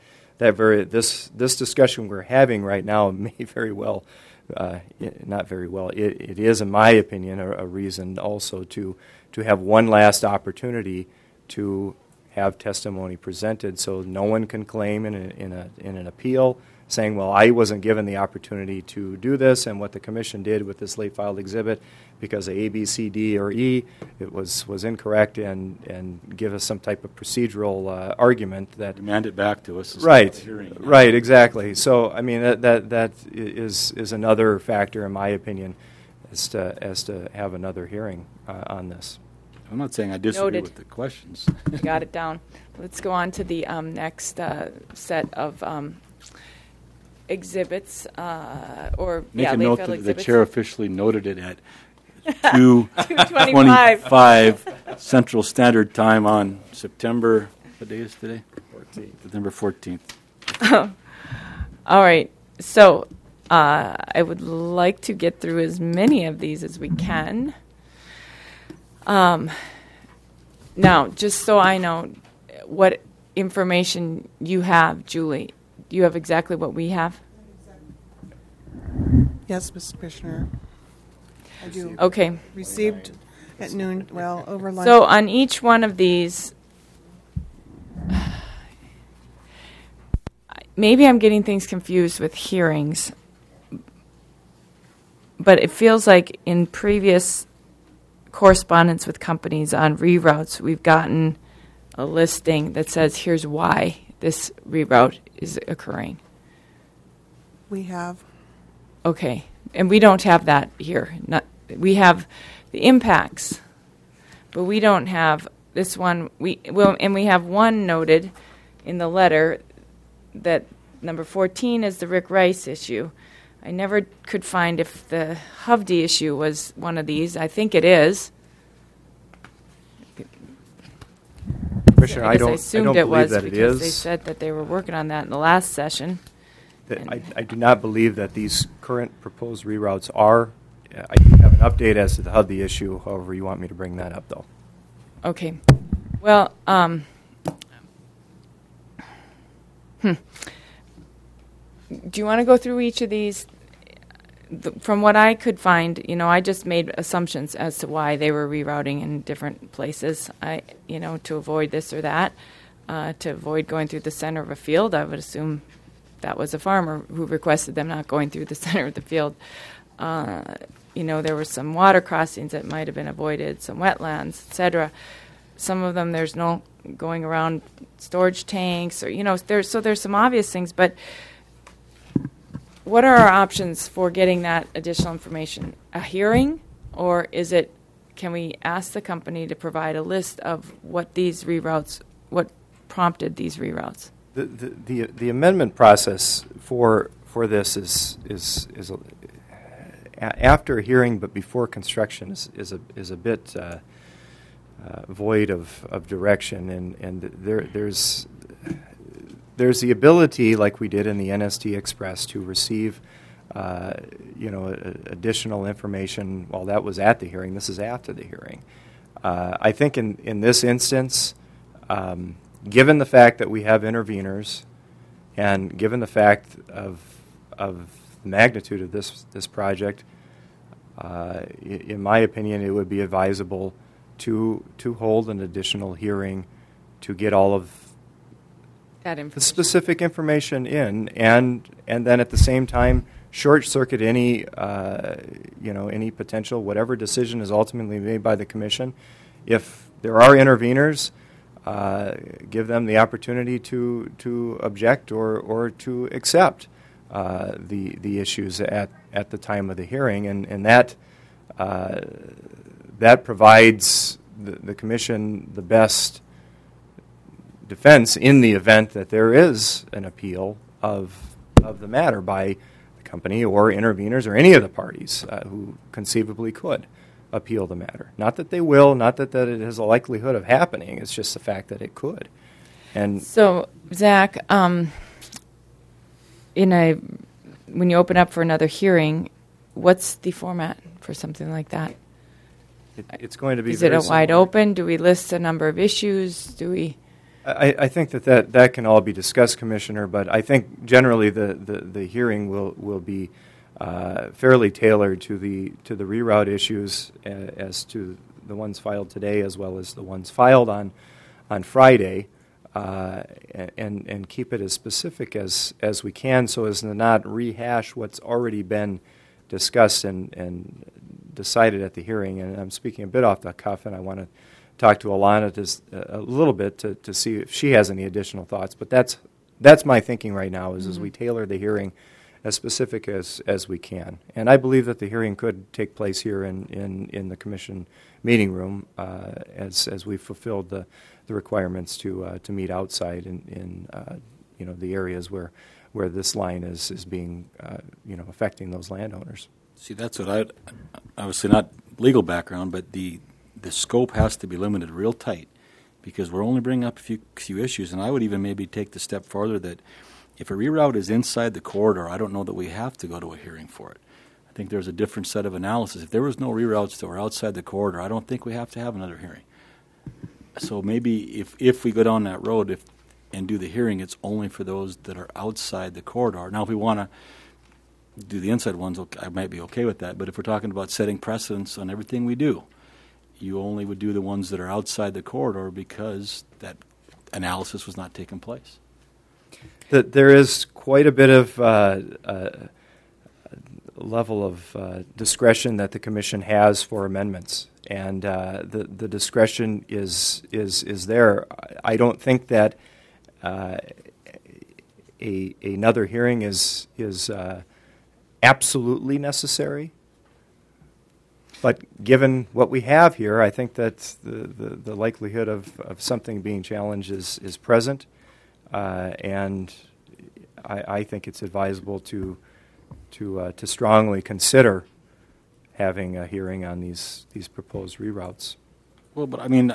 This discussion we're having right now may very well, not very well. It is, in my opinion, a reason also to have one last opportunity to have testimony presented, so no one can claim in an appeal saying, well, I wasn't given the opportunity to do this, and what the commission did with this late filed exhibit because of A, B, C, D, or E, it was incorrect, and give us some type of procedural argument that demand it back to us. Right, exactly. So I mean that is another factor, in my opinion, as to have another hearing on this. I'm not saying I disagree with the questions. You got it down. Let's go on to the next set of exhibits, Make a note that exhibits. the chair officially noted it at 2:25 Central Standard Time on September. What day is today? 14th. September 14th. All right. So I would like to get through as many of these as we can. Now, just so I know what information you have, Julie, do you have exactly what we have? Yes, Mr. Commissioner. I do. Okay. Received at noon, over lunch. So on each one of these, maybe I'm getting things confused with hearings, but it feels like in previous correspondence with companies on reroutes, we've gotten a listing that says here's why this reroute is occurring? We have. Okay, and we don't have that here. We have the impacts, but we don't have this one. We have one noted in the letter that number 14 is the Rick Rice issue. I never could find if the Hovde issue was one of these. I think it is. Commissioner, I guess don't assumed believe it was that it because is. they said that they were working on that in the last session. I do not believe that these current proposed reroutes are. I do have an update as to the Hovde issue. However, you want me to bring that up, though. Okay. Well, do you want to go through each of these? From what I could find, I just made assumptions as to why they were rerouting in different places. To avoid this or that, to avoid going through the center of a field. I would assume that was a farmer who requested them not going through the center of the field. There were some water crossings that might have been avoided, some wetlands, etc. Some of them there's no going around storage tanks, or there's some obvious things. But what are our options for getting that additional information? A hearing, or can we ask the company to provide a list of what these reroutes, what prompted these reroutes? The amendment process for this is after hearing but before construction is a bit void of direction, and there's the ability, like we did in the NST Express, to receive additional information while that was at the hearing. This is after the hearing. I think in this instance, given the fact that we have interveners, and given the fact of the magnitude of this project, in my opinion, it would be advisable to hold an additional hearing to get all of the specific information in, and then at the same time short circuit any any potential whatever decision is ultimately made by the commission. If there are interveners, give them the opportunity to object or to accept the issues at the time of the hearing, and that provides the commission the best defense in the event that there is an appeal of the matter by the company or interveners or any of the parties who conceivably could appeal the matter. Not that they will, not that it has a likelihood of happening. It's just the fact that it could. And so, Zach, when you open up for another hearing, what's the format for something like that? It's going to be. Is it a wide open? Do we list a number of issues? Do we? I think that can all be discussed, Commissioner, but I think generally the hearing will be fairly tailored to the reroute issues as to the ones filed today as well as the ones filed on Friday, and keep it as specific as we can so as to not rehash what's already been discussed and decided at the hearing. And I'm speaking a bit off the cuff, and I want to talk to Alana just a little bit to see if she has any additional thoughts. But that's my thinking right now is as we tailor the hearing as specific as we can. And I believe that the hearing could take place here in the commission meeting room as we fulfilled the requirements to meet outside in the areas where this line is being affecting those landowners. See, that's what I obviously not legal background, but the scope has to be limited real tight because we're only bringing up a few issues, and I would even maybe take the step further that if a reroute is inside the corridor, I don't know that we have to go to a hearing for it. I think there's a different set of analysis. If there was no reroutes that were outside the corridor, I don't think we have to have another hearing. So maybe if we go down that road and do the hearing, it's only for those that are outside the corridor. Now, if we want to do the inside ones, I might be okay with that. But if we're talking about setting precedents on everything we do, you only would do the ones that are outside the corridor because that analysis was not taking place. There is quite a bit of level of discretion that the commission has for amendments, and the discretion is there. I don't think that another hearing is absolutely necessary. But given what we have here, I think that the likelihood of something being challenged is present, and I think it's advisable to strongly consider having a hearing on these proposed reroutes. Well, but I mean,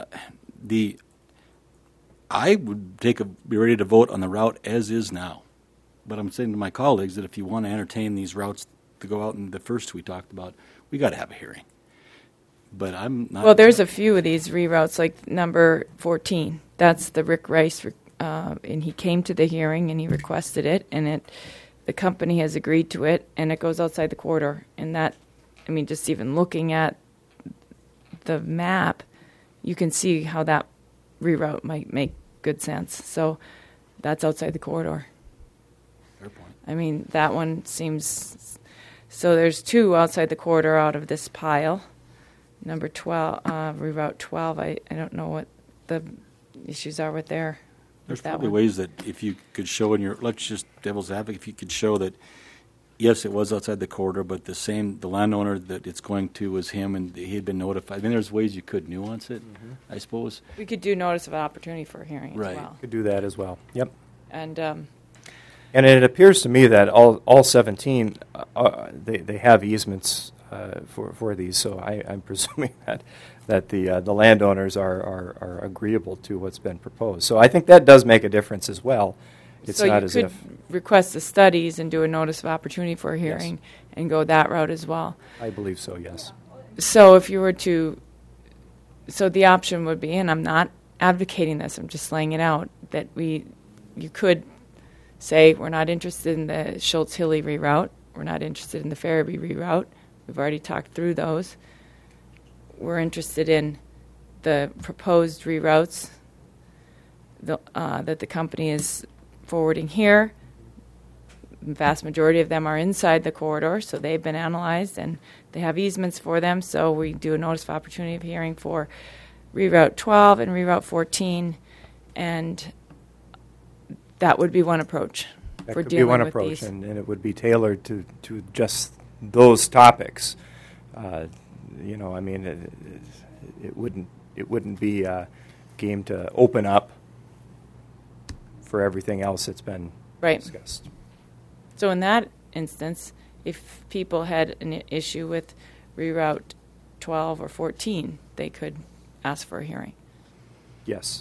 I would be ready to vote on the route as is now. But I'm saying to my colleagues that if you want to entertain these routes to go out in the first we talked about, we got to have a hearing. But I'm not. Well, there's a few of these reroutes, like number 14. That's the Rick Rice, and he came to the hearing and he requested it, and the company has agreed to it, and it goes outside the corridor. And that, I mean, just even looking at the map, you can see how that reroute might make good sense. So that's outside the corridor. Fair point. I mean, that one seems. So there's two outside the corridor out of this pile. Number 12, reroute 12, I don't know what the issues are with there. There's that probably one. ways that if you could show in your, let's just devil's advocate, if you could show that, yes, it was outside the corridor, but the landowner that it's going to was him and he had been notified. I mean, there's ways you could nuance it, I suppose. We could do notice of an opportunity for a hearing Right. as well. Could do that as well. Yep. And And it appears to me that all 17 they have easements for these. So I'm presuming that the landowners are agreeable to what's been proposed. So I think that does make a difference as well. It's so not you as could if request the studies and do a notice of opportunity for a hearing and go that route as well. I believe so. Yes. So if you were to, so the option would be, and I'm not advocating this, I'm just laying it out, that you could say we're not interested in the Schultz-Hilly reroute, we're not interested in the Farabee reroute, we've already talked through those. We're interested in the proposed reroutes that the company is forwarding here. The vast majority of them are inside the corridor, so they've been analyzed and they have easements for them, so we do a notice of opportunity of hearing for reroute 12 and reroute 14, and that would be one approach That for could be dealing one with approach, these. and it would be tailored to just those topics. I mean, it wouldn't be a game to open up for everything else that's been Right. discussed. So in that instance, if people had an issue with reroute 12 or 14, they could ask for a hearing. Yes.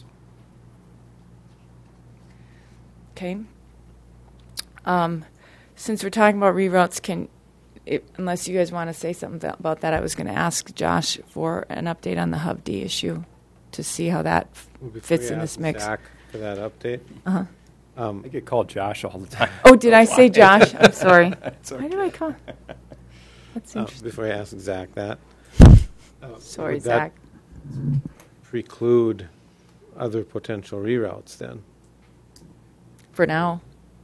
Okay. Since we're talking about reroutes, unless you guys want to say something about that, I was going to ask Josh for an update on the Hub D issue to see how that fits in this mix. Zach for that update. Uh-huh. I get called Josh all the time. Oh, did I say Josh? I'm sorry. It's Why do I call? That's interesting. Before I ask Zach that. Sorry, would that Zach. preclude other potential reroutes then? For now.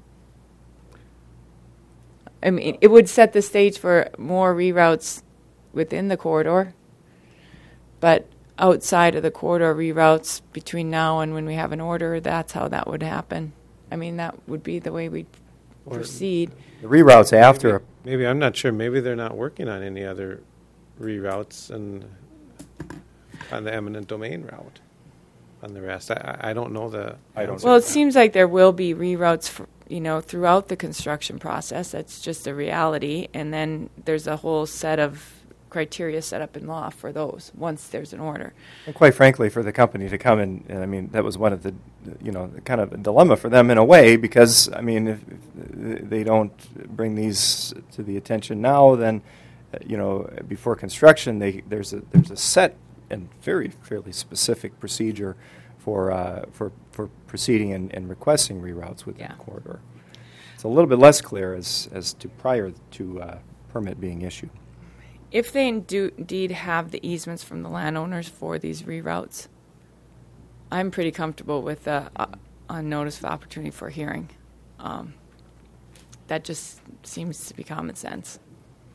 I mean, it would set the stage for more reroutes within the corridor, but outside of the corridor reroutes between now and when we have an order, that's how that would happen. I mean, that would be the way we'd Or proceed. The reroutes after. Maybe I'm not sure. Maybe they're not working on any other reroutes and on the eminent domain route. On the rest, I don't know the. I don't Well, it seems like there will be reroutes, throughout the construction process. That's just a reality. And then there's a whole set of criteria set up in law for those once there's an order. And quite frankly, for the company to come in, and I mean, that was one of the, kind of a dilemma for them in a way, because, I mean, if they don't bring these to the attention now, then, before construction, there's a set and fairly specific procedure for proceeding and requesting reroutes within the corridor. It's a little bit less clear as to prior to permit being issued. If they indeed have the easements from the landowners for these reroutes, I'm pretty comfortable with on notice of opportunity for a hearing. That just seems to be common sense.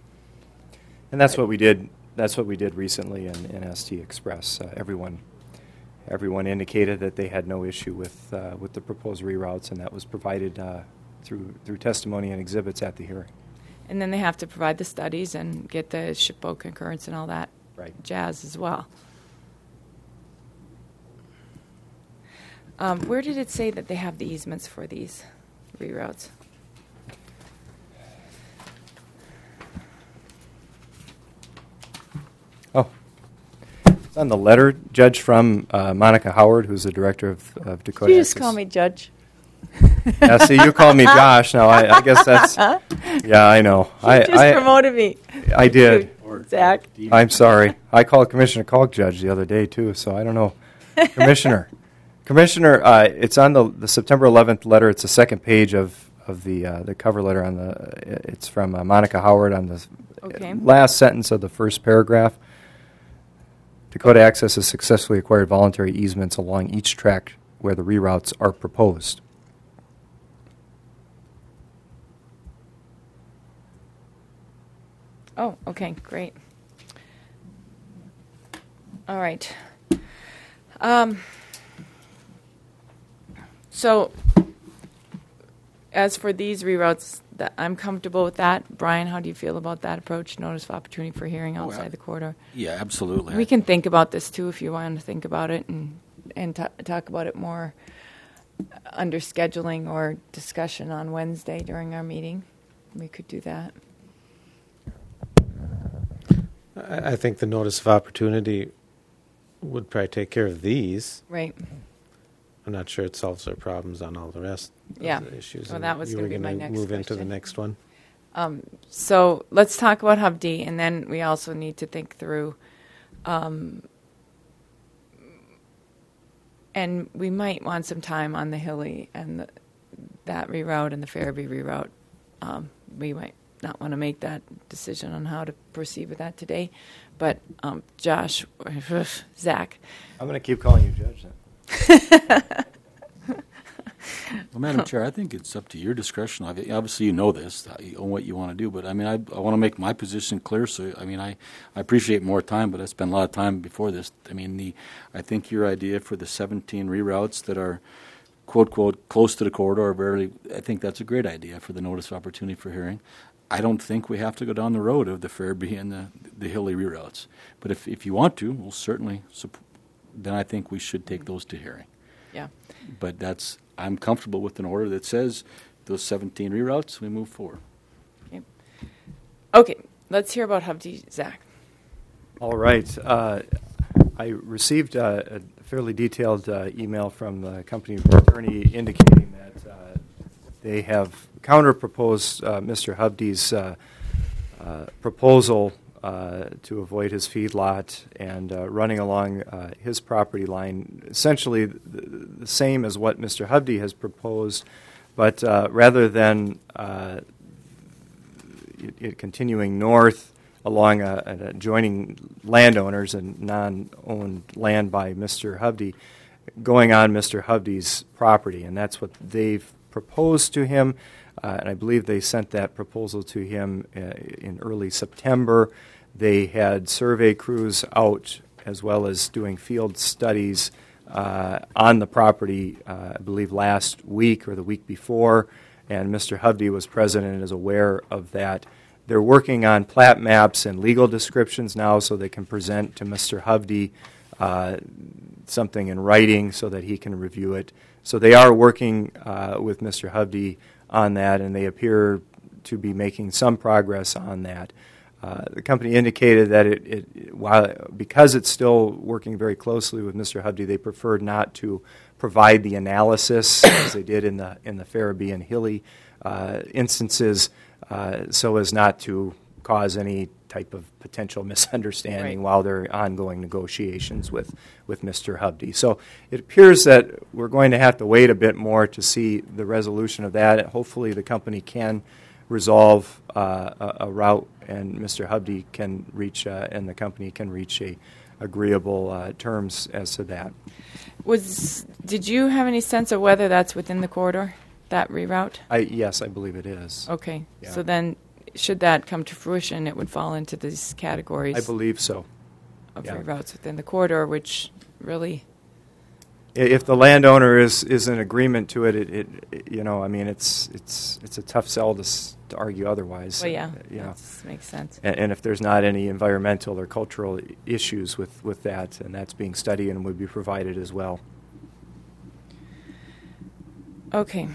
And that's what we did. That's what we did recently in ST Express. Everyone indicated that they had no issue with the proposed reroutes, and that was provided through testimony and exhibits at the hearing. And then they have to provide the studies and get the SHPO concurrence and all that jazz as well. Where did it say that they have the easements for these reroutes? Oh, it's on the letter, Judge, from Monica Howard, who's the director of Dakota You just Access. call me Judge. Yeah, see, you call me Josh. Now, I guess that's... Yeah, I know. You just promoted me. I did. Zach. I'm sorry. I called Commissioner Kalk Judge the other day, too, so I don't know. Commissioner, it's on the September 11th letter. It's the second page of the cover letter. It's from Monica Howard on the last sentence of the first paragraph. Dakota Access has successfully acquired voluntary easements along each track where the reroutes are proposed. Oh, okay, great. All right. So, as for these reroutes, I'm comfortable with that. Brian, how do you feel about that approach? Notice of opportunity for hearing outside the corridor. Yeah, absolutely. We can think about this too if you want to think about it and talk about it more under scheduling or discussion on Wednesday during our meeting. We could do that. I think the notice of opportunity would probably take care of these. Right. I'm not sure it solves our problems on all the rest of the issues. Well, that was going to be my next move question. into the next one. So let's talk about Hub D, and then we also need to think through, and we might want some time on the Hilly and that reroute and the Farabee reroute. We might not want to make that decision on how to proceed with that today, but Josh, Zach. I'm going to keep calling you Judge then. Well, Madam Chair, I think it's up to your discretion. Obviously, you know this, what you want to do, but I mean, I want to make my position clear. So, I mean, I appreciate more time, but I spent a lot of time before this. I mean, I think your idea for the 17 reroutes that are, quote, quote, close to the corridor, I think that's a great idea for the notice of opportunity for hearing. I don't think we have to go down the road of the Farabee and the Hilly reroutes. But if you want to, we'll certainly then I think we should take those to hearing. Yeah. But I'm comfortable with an order that says those 17 reroutes, we move forward. Okay, let's hear about Hub D, Zach. All right. I received a fairly detailed email from the company attorney indicating that they have counter-proposed Mr. Hubdy's proposal to avoid his feedlot and running along his property line, essentially the same as what Mr. Hubdy has proposed, but rather than it continuing north along an adjoining landowners and non-owned land by Mr. Hubdy, going on Mr. Hubdy's property, and that's what they've proposed to him. And I believe they sent that proposal to him in early September. They had survey crews out as well as doing field studies on the property, I believe last week or the week before, and Mr. Hubdy was present and is aware of that. They're working on plat maps and legal descriptions now so they can present to Mr. Hubdy something in writing so that he can review it. So they are working with Mr. Hubdy on that, and they appear to be making some progress on that. The company indicated that because it's still working very closely with Mr. Hubdy, they preferred not to provide the analysis as they did in the Farabee and Hilly instances, so as not to cause any type of potential misunderstanding while they're ongoing negotiations with Mr. Hubdy. So it appears that we're going to have to wait a bit more to see the resolution of that. Hopefully the company can resolve a route and Mr. Hubdy can reach and the company can reach agreeable terms as to that. Did you have any sense of whether that's within the corridor, that reroute? Yes, I believe it is. Okay, Yeah. so then should that come to fruition, it would fall into these categories I believe so. of yeah. reroutes within the corridor, which really, If the landowner is in agreement to it, I mean, it's a tough sell to argue otherwise. well, yeah, You know. that makes sense. And if there's not any environmental or cultural issues with that, and that's being studied and would be provided as well. Okay.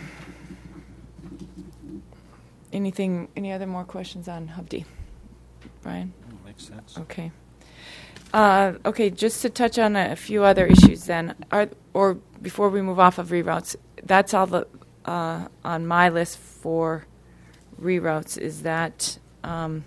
Any other more questions on Hubdy? Brian? Makes sense. Okay. Okay, just to touch on a few other issues then, or before we move off of reroutes, that's all on my list for reroutes. Is that, That's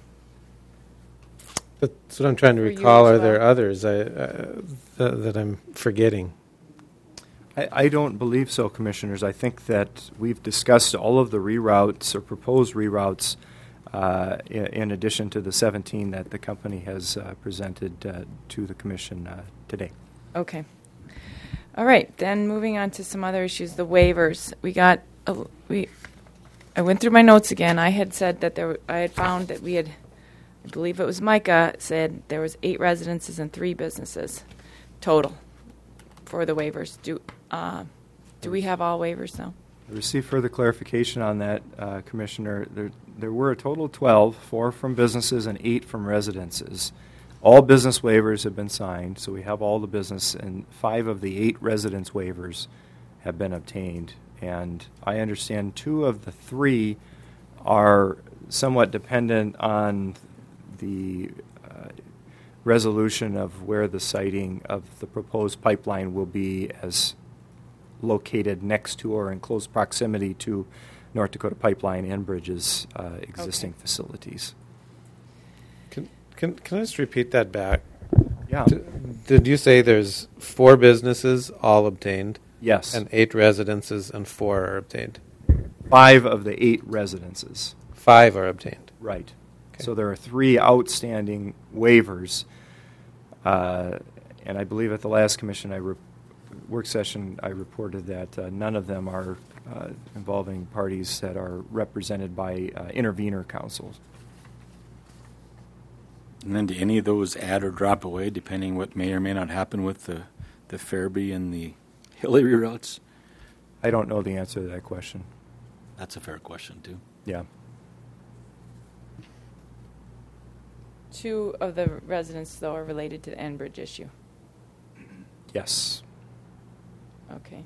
what I'm trying to For you recall. as Are there well? others that I'm forgetting? I don't believe so, Commissioners. I think that we've discussed all of the reroutes or proposed reroutes in addition to the 17 that the company has presented to the Commission today. okay. All right, then moving on to some other issues, the waivers. I went through my notes again. I had said that I had found that we had, I believe it was Micah, said there was 8 residences and 3 businesses total for the waivers. Do we have all waivers now? I received further clarification on that, Commissioner. There were a total of 12, 4 from businesses and 8 from residences. All business waivers have been signed, so we have all the business, and 5 of the 8 residence waivers have been obtained. And I understand 2 of the 3 are somewhat dependent on the resolution of where the siting of the proposed pipeline will be as located next to or in close proximity to North Dakota Pipeline and Bridges' existing Okay. facilities. Can I just repeat that back? Yeah. Did you say there's 4 businesses all obtained Yes. and 8 residences and 4 are obtained? 5 of the 8 residences. 5 are obtained. Right. Okay. So there are 3 outstanding waivers. And I believe at the last commission work session, I reported that none of them are involving parties that are represented by intervenor councils. And then do any of those add or drop away, depending what may or may not happen with the Fairby and the Hilly reroutes? I don't know the answer to that question. That's a fair question, too. Yeah. 2 of the residents, though, are related to the Enbridge issue. Yes. Okay.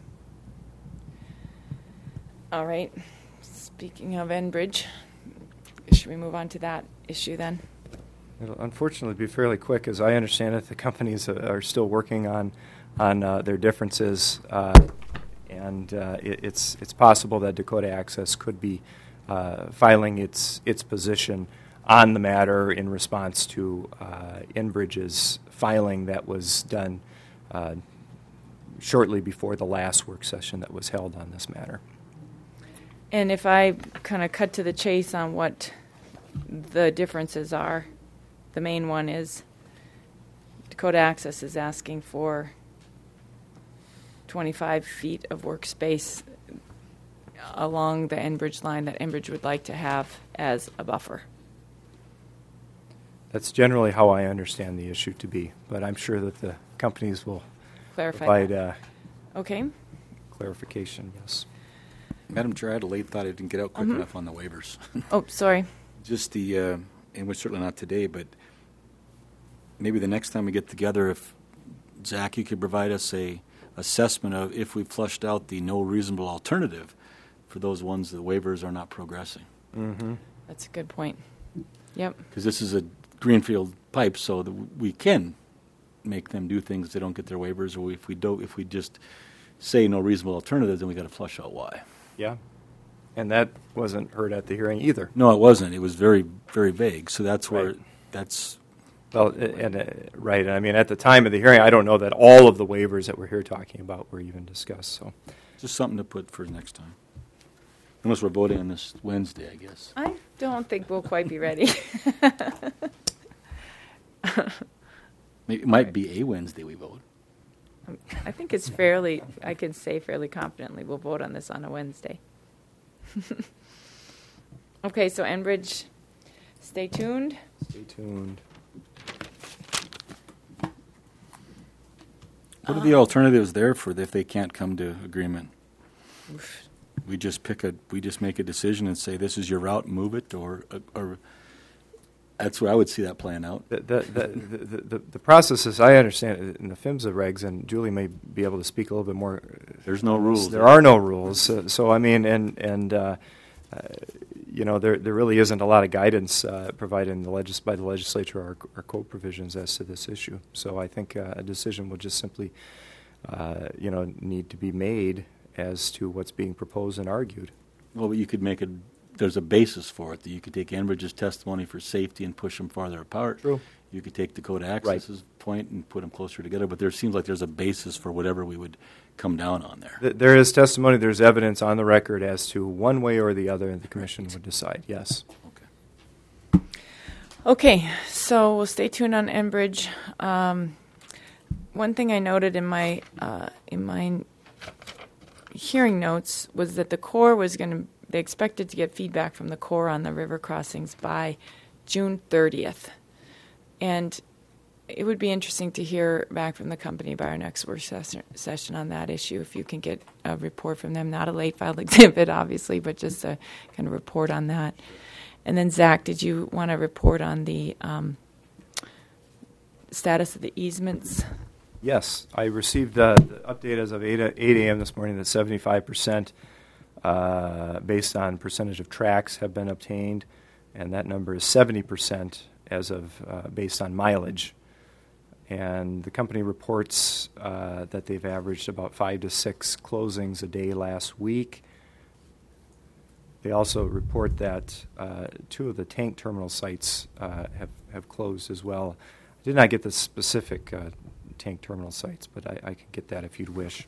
All right. Speaking of Enbridge, should we move on to that issue then? It'll unfortunately be fairly quick, as I understand it. The companies are still working on their differences, and it's possible that Dakota Access could be filing its position on the matter in response to Enbridge's filing that was done shortly before the last work session that was held on this matter. And if I kind of cut to the chase on what the differences are, the main one is Dakota Access is asking for 25 feet of workspace along the Enbridge line that Enbridge would like to have as a buffer. That's generally how I understand the issue to be, but I'm sure that the companies will Clarify provide that. Okay. clarification, yes. Madam Chair, I had a late thought I didn't get out quick enough on the waivers. Oh, sorry. Just and we're certainly not today, but maybe the next time we get together, if Zach, you could provide us a assessment of if we flushed out the no reasonable alternative for those ones the waivers are not progressing. Mm-hmm. That's a good point. Yep. Because this is a greenfield pipe, so that we can make them do things they don't get their waivers, or if we just say no reasonable alternative, then we got to flush out why. Yeah. And that wasn't heard at the hearing either. No, it wasn't. It was very, very vague. So that's where Right. that's Well, right. I mean, at the time of the hearing, I don't know that all of the waivers that we're here talking about were even discussed. So, just something to put for next time. Unless we're voting on this Wednesday, I guess. I don't think we'll quite be ready. It might be a Wednesday we vote. I think it's I can say fairly confidently we'll vote on this on a Wednesday. Okay, so Enbridge Stay tuned. Stay tuned. What are the alternatives there for if they can't come to agreement? We just make a decision and say this is your route, move it, or that's where I would see that playing out. The process, as I understand it, in the PHMSA regs, and Julie may be able to speak a little bit more. There's no rules. There are no rules. So I mean, you know, there really isn't a lot of guidance provided in by the legislature or code provisions as to this issue. So I think a decision will just simply, need to be made as to what's being proposed and argued. Well, but you could make there's a basis for it. That you could take Enbridge's testimony for safety and push them farther apart. True. You could take Dakota Access's point and put them closer together. But there seems like there's a basis for whatever we would come down on there. There is testimony, there's evidence on the record as to one way or the other, and the commission would decide, yes. Okay. Okay, so we'll stay tuned on Enbridge. One thing I noted in my hearing notes was that the Corps they expected to get feedback from the Corps on the river crossings by June 30th. And it would be interesting to hear back from the company by our next work session on that issue, if you can get a report from them, not a late filed exhibit, obviously, but just a kind of report on that. And then, Zach, did you want to report on the status of the easements? Yes, I received the update as of 8 a.m. this morning that 75% based on percentage of tracks have been obtained, and that number is 70% as of based on mileage. And the company reports that they've averaged about 5 to 6 closings a day last week. They also report that 2 of the tank terminal sites have closed as well. I did not get the specific tank terminal sites, but I can get that if you'd wish.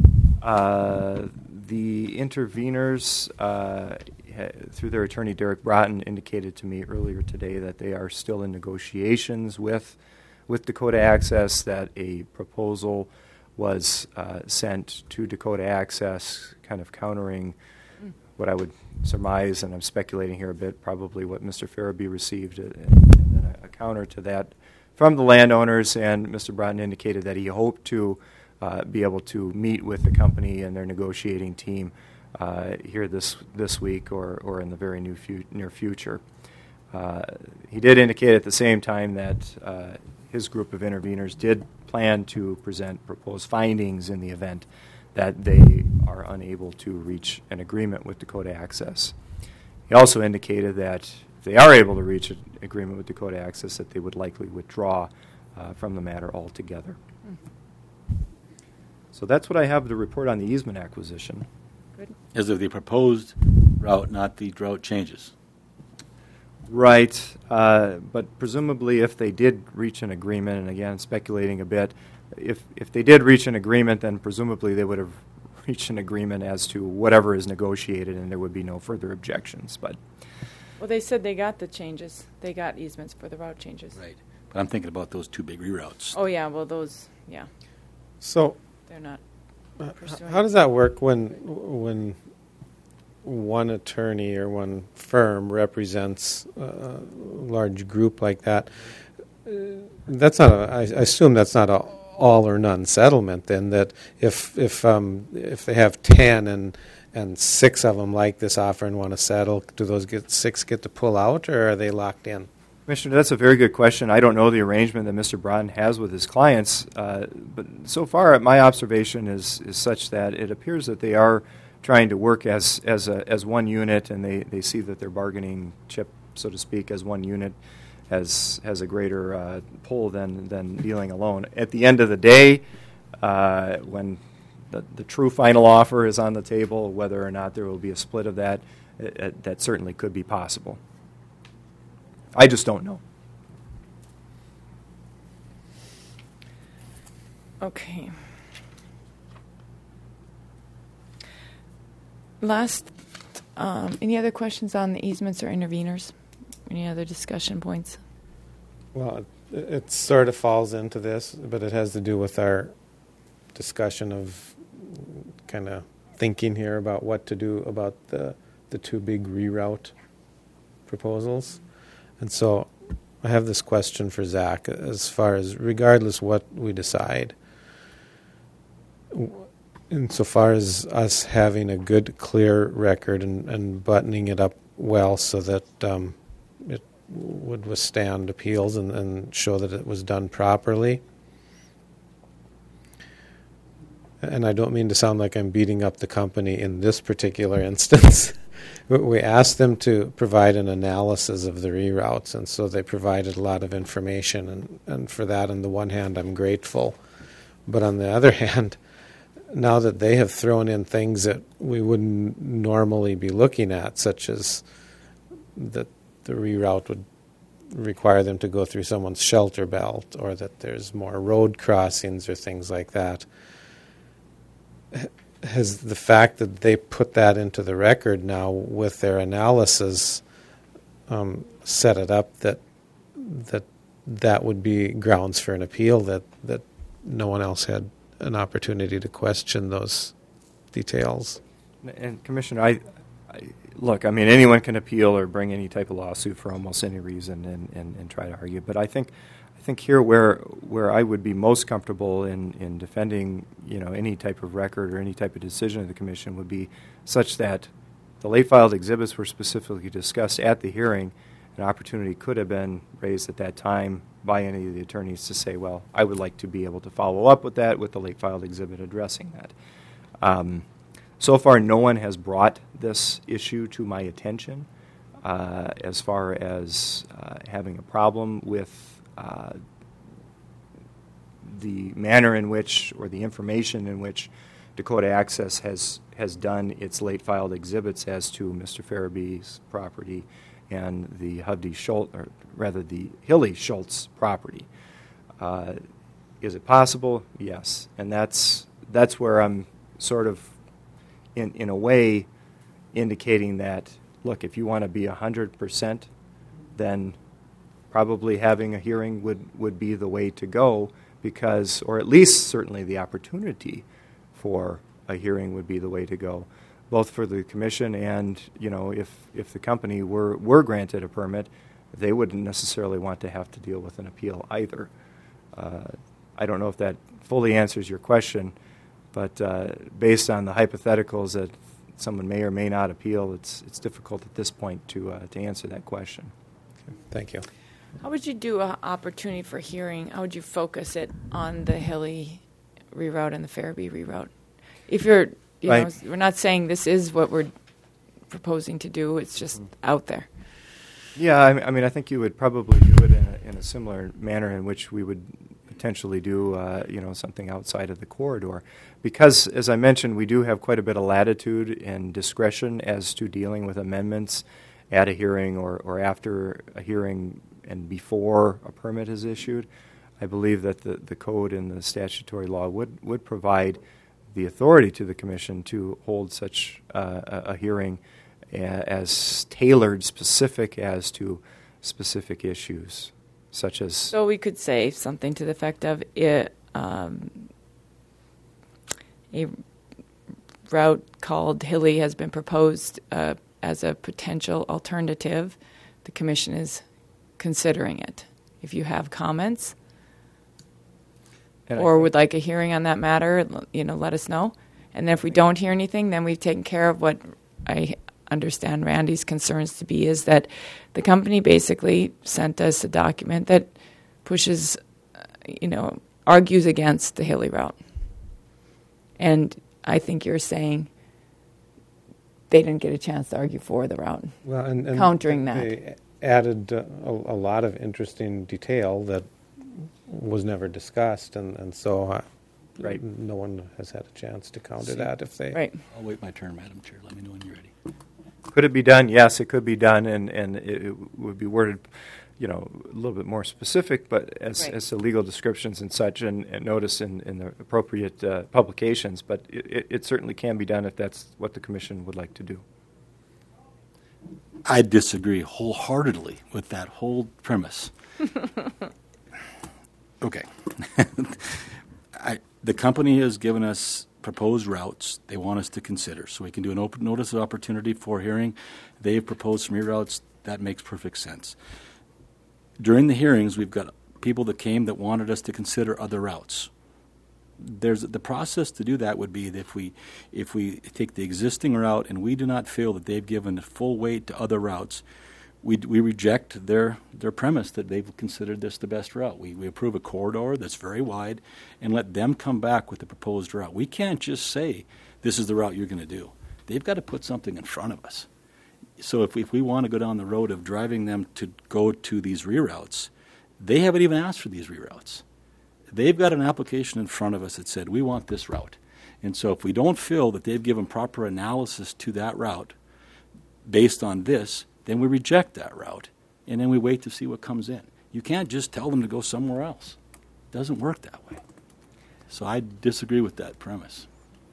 The interveners, through their attorney Derek Broughton, indicated to me earlier today that they are still in negotiations with Dakota Access, that a proposal was sent to Dakota Access, kind of countering what I would surmise, and I'm speculating here a bit, probably what Mr. Farabee received, and then a counter to that from the landowners. And Mr. Broughton indicated that he hoped to be able to meet with the company and their negotiating team here this week or in the very near future. He did indicate at the same time that his group of interveners did plan to present proposed findings in the event that they are unable to reach an agreement with Dakota Access. He also indicated that if they are able to reach an agreement with Dakota Access, that they would likely withdraw from the matter altogether. So that's what I have to report on the easement acquisition. Good. As of the proposed route, not the route changes. Right, but presumably if they did reach an agreement, and again, speculating a bit, if they did reach an agreement, then presumably they would have reached an agreement as to whatever is negotiated, and there would be no further objections. But Well, they said they got the changes. They got easements for the route changes. Right. But I'm thinking about those 2 big reroutes. Oh, yeah, well, those, yeah, So they're not pursuing. how does that work when one attorney or one firm represents a large group like that? That's not I assume that's not a all or none settlement. Then that if they have 10 and 6 of them like this offer and want to settle, do those 6 get to pull out, or are they locked in? Commissioner, that's a very good question. I don't know the arrangement that Mr. Broughton has with his clients, but so far my observation is such that it appears that they are trying to work as one unit, and they see that their bargaining chip, so to speak, as one unit has a greater pull than dealing alone. At the end of the day, when the true final offer is on the table, whether or not there will be a split of that, that certainly could be possible. I just don't know. Okay. Last, any other questions on the easements or interveners? Any other discussion points? Well, it sort of falls into this, but it has to do with our discussion of kind of thinking here about what to do about the 2 big reroute proposals. And so I have this question for Zach as far as regardless what we decide, insofar as us having a good, clear record and buttoning it up well so that it would withstand appeals and show that it was done properly. And I don't mean to sound like I'm beating up the company in this particular instance. We asked them to provide an analysis of the reroutes, and so they provided a lot of information. And for that, on the one hand, I'm grateful. But on the other hand, now that they have thrown in things that we wouldn't normally be looking at, such as that the reroute would require them to go through someone's shelter belt, or that there's more road crossings or things like that, has the fact that they put that into the record now with their analysis set it up that would be grounds for an appeal, that no one else had an opportunity to question those details. And Commissioner, look, I mean, anyone can appeal or bring any type of lawsuit for almost any reason and try to argue. But I think here where I would be most comfortable in defending, any type of record or any type of decision of the commission would be such that the late filed exhibits were specifically discussed at the hearing. An opportunity could have been raised at that time by any of the attorneys to say, well, I would like to be able to follow up with that with the late filed exhibit addressing that. So far, no one has brought this issue to my attention as far as having a problem with the manner in which, or the information in which, Dakota Access has done its late filed exhibits as to Mr. Farabee's property and the the Hilly Schultz property. Is it possible? Yes, and that's where I'm sort of, in a way, indicating that, look, if you want to be 100%, then probably having a hearing would be the way to go, because, or at least certainly the opportunity for a hearing would be the way to go, both for the commission and, if the company were granted a permit, they wouldn't necessarily want to have to deal with an appeal either. I don't know if that fully answers your question, but based on the hypotheticals that someone may or may not appeal, it's difficult at this point to answer that question. Okay, thank you. How would you do an opportunity for hearing? How would you focus it on the Hilly reroute and the Farabee reroute? If you're, we're not saying this is what we're proposing to do. It's just out there. Yeah, I mean, I think you would probably do it in a similar manner in which we would potentially do, something outside of the corridor. Because, as I mentioned, we do have quite a bit of latitude and discretion as to dealing with amendments at a hearing or after a hearing and before a permit is issued. I believe that the code and the statutory law would provide the authority to the commission to hold such a hearing as tailored, specific as to specific issues, such as... So we could say something to the effect of a route called Hilly has been proposed as a potential alternative. The commission is considering it. If you have comments or would like a hearing on that matter, let us know. And then if we don't hear anything, then we've taken care of what I understand Randy's concerns to be, is that the company basically sent us a document that pushes, argues against the Hilly route. And I think you're saying they didn't get a chance to argue for the route. Well, and countering that. They added a lot of interesting detail that was never discussed, and so right. No one has had a chance to counter that if they... Right. I'll wait my turn, Madam Chair. Let me know when you're ready. Could it be done? Yes, it could be done, and it would be worded, a little bit more specific, but as to legal descriptions and such, and notice in the appropriate publications. But it certainly can be done if that's what the commission would like to do. I disagree wholeheartedly with that whole premise. Okay. The company has given us proposed routes they want us to consider, so we can do an open notice of opportunity for hearing. They've proposed some reroutes. That makes perfect sense. During the hearings, we've got people that came that wanted us to consider other routes. There's the process to do that would be that if we take the existing route and we do not feel that they've given full weight to other routes, we reject their premise that they've considered this the best route. We approve a corridor that's very wide and let them come back with the proposed route. We can't just say this is the route you're going to do. They've got to put something in front of us. So if we want to go down the road of driving them to go to these reroutes, they haven't even asked for these reroutes. They've got an application in front of us that said, we want this route. And so if we don't feel that they've given proper analysis to that route based on this, then we reject that route, and then we wait to see what comes in. You can't just tell them to go somewhere else. It doesn't work that way. So I disagree with that premise.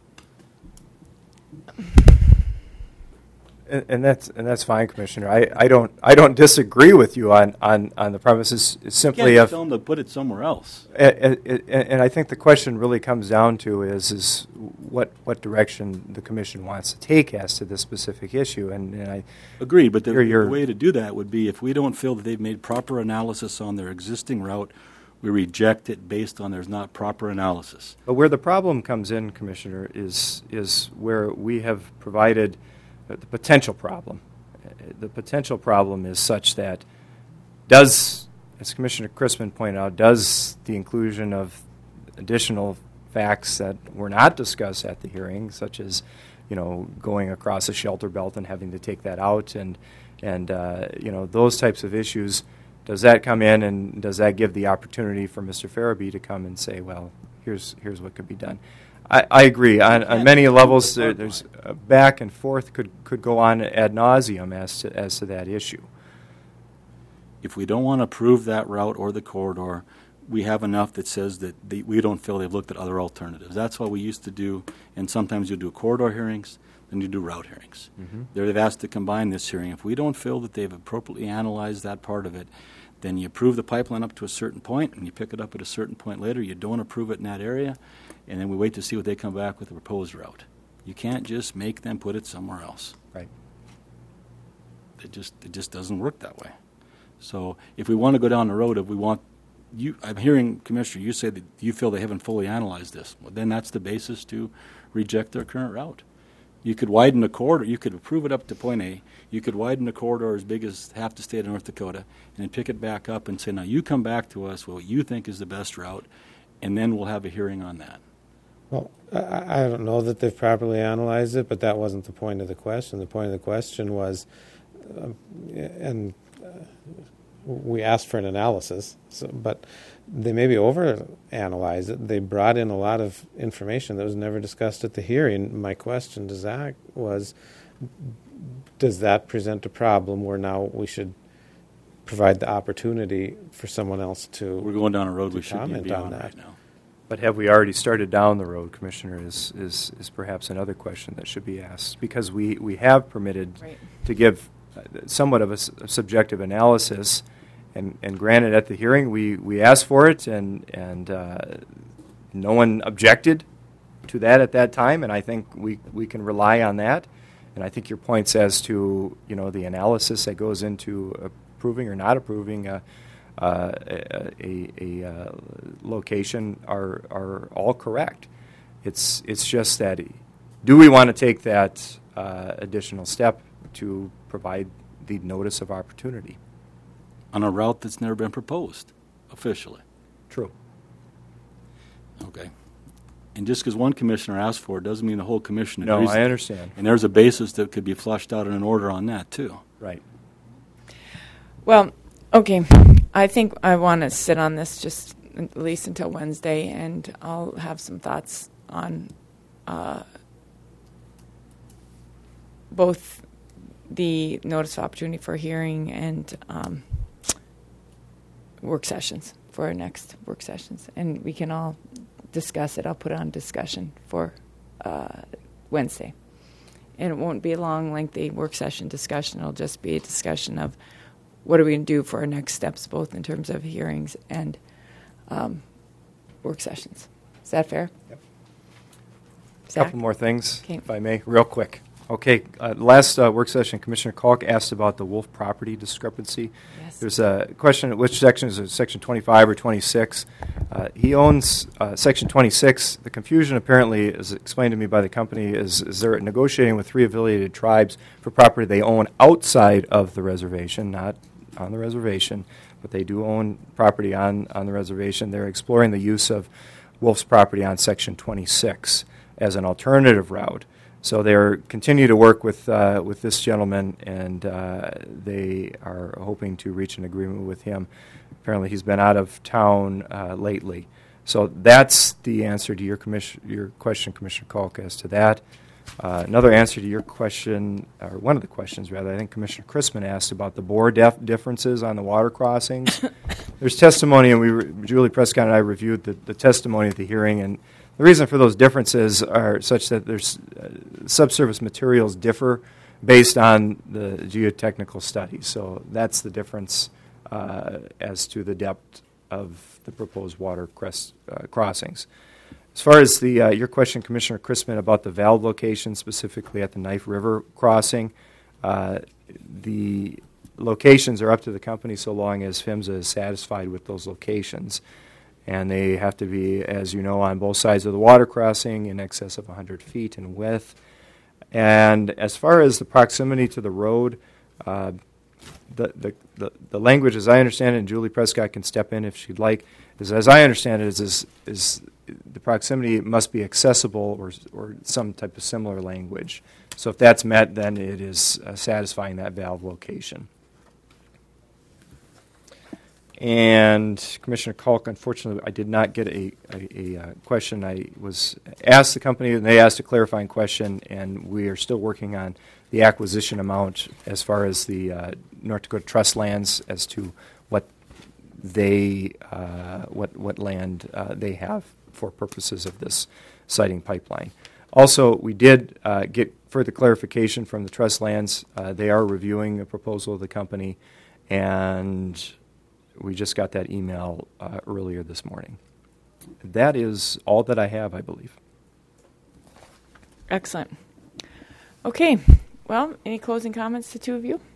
And that's fine, Commissioner. I don't disagree with you on the premises. It's simply You can't tell them to put it somewhere else. And I think the question really comes down to is what direction the Commission wants to take as to this specific issue. And I Agreed, but the Your- way to do that would be if we don't feel that they've made proper analysis on their existing route, we reject it based on there's not proper analysis. But where the problem comes in, Commissioner, is where we have provided the potential problem. The potential problem is such that as Commissioner Crispin pointed out, does the inclusion of additional facts that were not discussed at the hearing, such as, going across a shelter belt and having to take that out, and those types of issues, does that come in, and does that give the opportunity for Mr. Farabee to come and say, well, here's what could be done? I agree. On many levels, there's back and forth could go on ad nauseum as to that issue. If we don't want to approve that route or the corridor, we have enough that says that we don't feel they've looked at other alternatives. That's what we used to do, and sometimes you do corridor hearings, then you do route hearings. Mm-hmm. They've asked to combine this hearing. If we don't feel that they've appropriately analyzed that part of it, then you approve the pipeline up to a certain point, and you pick it up at a certain point later. You don't approve it in that area, and then we wait to see what they come back with the proposed route. You can't just make them put it somewhere else. Right. It just doesn't work that way. So if we want to go down the road, I'm hearing, Commissioner, you say that you feel they haven't fully analyzed this. Well, then that's the basis to reject their current route. You could widen the corridor. You could approve it up to point A. You could widen the corridor as big as half the state of North Dakota and then pick it back up and say, now you come back to us what you think is the best route, and then we'll have a hearing on that. Well, I don't know that they've properly analyzed it, but that wasn't the point of the question. The point of the question was, we asked for an analysis, but they maybe over-analyzed it. They brought in a lot of information that was never discussed at the hearing. My question to Zach was, does that present a problem where now we should provide the opportunity for someone else to We're going down a road we shouldn't comment be on on that. right now. But have we already started down the road, Commissioner, is perhaps another question that should be asked. Because we have permitted Right. to give somewhat of a subjective analysis, and granted at the hearing we asked for it, and no one objected to that at that time, and I think we can rely on that. And I think your points as to the analysis that goes into approving or not approving a location are all correct. It's just that, do we want to take that additional step to provide the notice of opportunity? On a route that's never been proposed officially. True. Okay. And just because one commissioner asked for it doesn't mean the whole commission No, agrees. I understand. And there's a basis that could be flushed out in an order on that, too. Right. Well, okay. I think I want to sit on this just at least until Wednesday, and I'll have some thoughts on both the notice of opportunity for hearing and work sessions for our next work sessions. And we can all discuss it. I'll put it on discussion for Wednesday. And it won't be a long, lengthy work session discussion. It'll just be a discussion of what are we going to do for our next steps, both in terms of hearings and work sessions. Is that fair? Yep. Zach? Couple more things, Okay. if I may, real quick. Okay, last work session, Commissioner Kalk asked about the Wolf property discrepancy. Yes. There's a question, which section is it, section 25 or 26? He owns section 26. The confusion apparently, as explained to me by the company, is they're negotiating with 3 affiliated tribes for property they own outside of the reservation, not on the reservation, but they do own property on the reservation. They're exploring the use of Wolf's property on section 26 as an alternative route. So they're continue to work with this gentleman, and they are hoping to reach an agreement with him. Apparently, he's been out of town lately. So that's the answer to your question, Commissioner Kalk, as to that. Another answer to your question, or one of the questions rather, I think Commissioner Chrisman asked about the bore differences on the water crossings. There's testimony, and Julie Prescott and I reviewed the testimony at the hearing, and the reason for those differences are such that there's subsurface materials differ based on the geotechnical study. So that's the difference as to the depth of the proposed water crossings. As far as your question, Commissioner Chrisman, about the valve location, specifically at the Knife River crossing, the locations are up to the company so long as PHMSA is satisfied with those locations. And they have to be, as you know, on both sides of the water crossing in excess of 100 feet in width. And as far as the proximity to the road, the language, as I understand it, and Julie Prescott can step in if she'd like, is as I understand it, is the proximity must be accessible or some type of similar language. So if that's met, then it is satisfying that valve location. And Commissioner Kalk, unfortunately, I did not get a question. I was asked the company, and they asked a clarifying question, and we are still working on the acquisition amount as far as the North Dakota Trust lands as to what they what land they have for purposes of this siting pipeline. Also, we did get further clarification from the Trust lands. They are reviewing a proposal of the company, and we just got that email earlier this morning. That is all that I have, I believe. Excellent. Okay. Well, any closing comments, the two of you?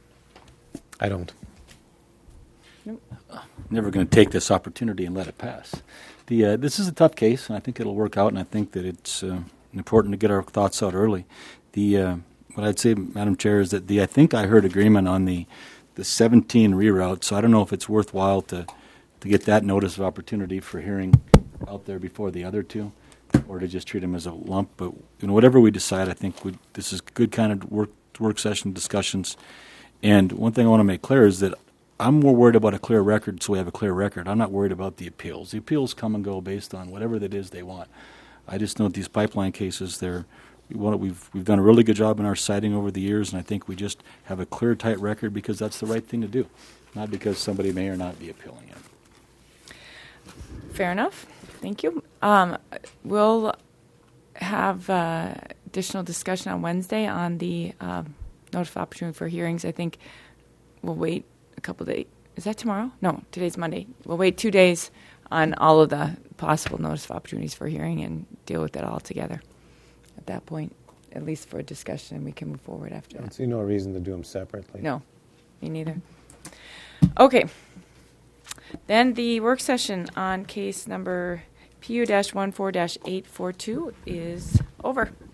I don't. Nope. Never going to take this opportunity and let it pass. This is a tough case, and I think it'll work out, and I think that it's important to get our thoughts out early. What I'd say, Madam Chair, is that I think I heard agreement on the 17 reroutes, so I don't know if it's worthwhile to get that notice of opportunity for hearing out there before the other two, or to just treat them as a lump. But whatever we decide, I think this is good kind of work session discussions. And one thing I want to make clear is that I'm more worried about a clear record, so we have a clear record. I'm not worried about the appeals. The appeals come and go based on whatever that is they want. I just know that these pipeline cases, we've done a really good job in our citing over the years, and I think we just have a clear, tight record because that's the right thing to do, not because somebody may or not be appealing it. Fair enough. Thank you. We'll have additional discussion on Wednesday on the notice of opportunity for hearings. I think we'll wait a couple days. Is that tomorrow? No, today's Monday. We'll wait 2 days on all of the possible notice of opportunities for hearing and deal with it all together. At that point, at least for a discussion, and we can move forward after I don't that. see no reason to do them separately. No, me neither. Okay. Then the work session on case number PU-14-842 is over.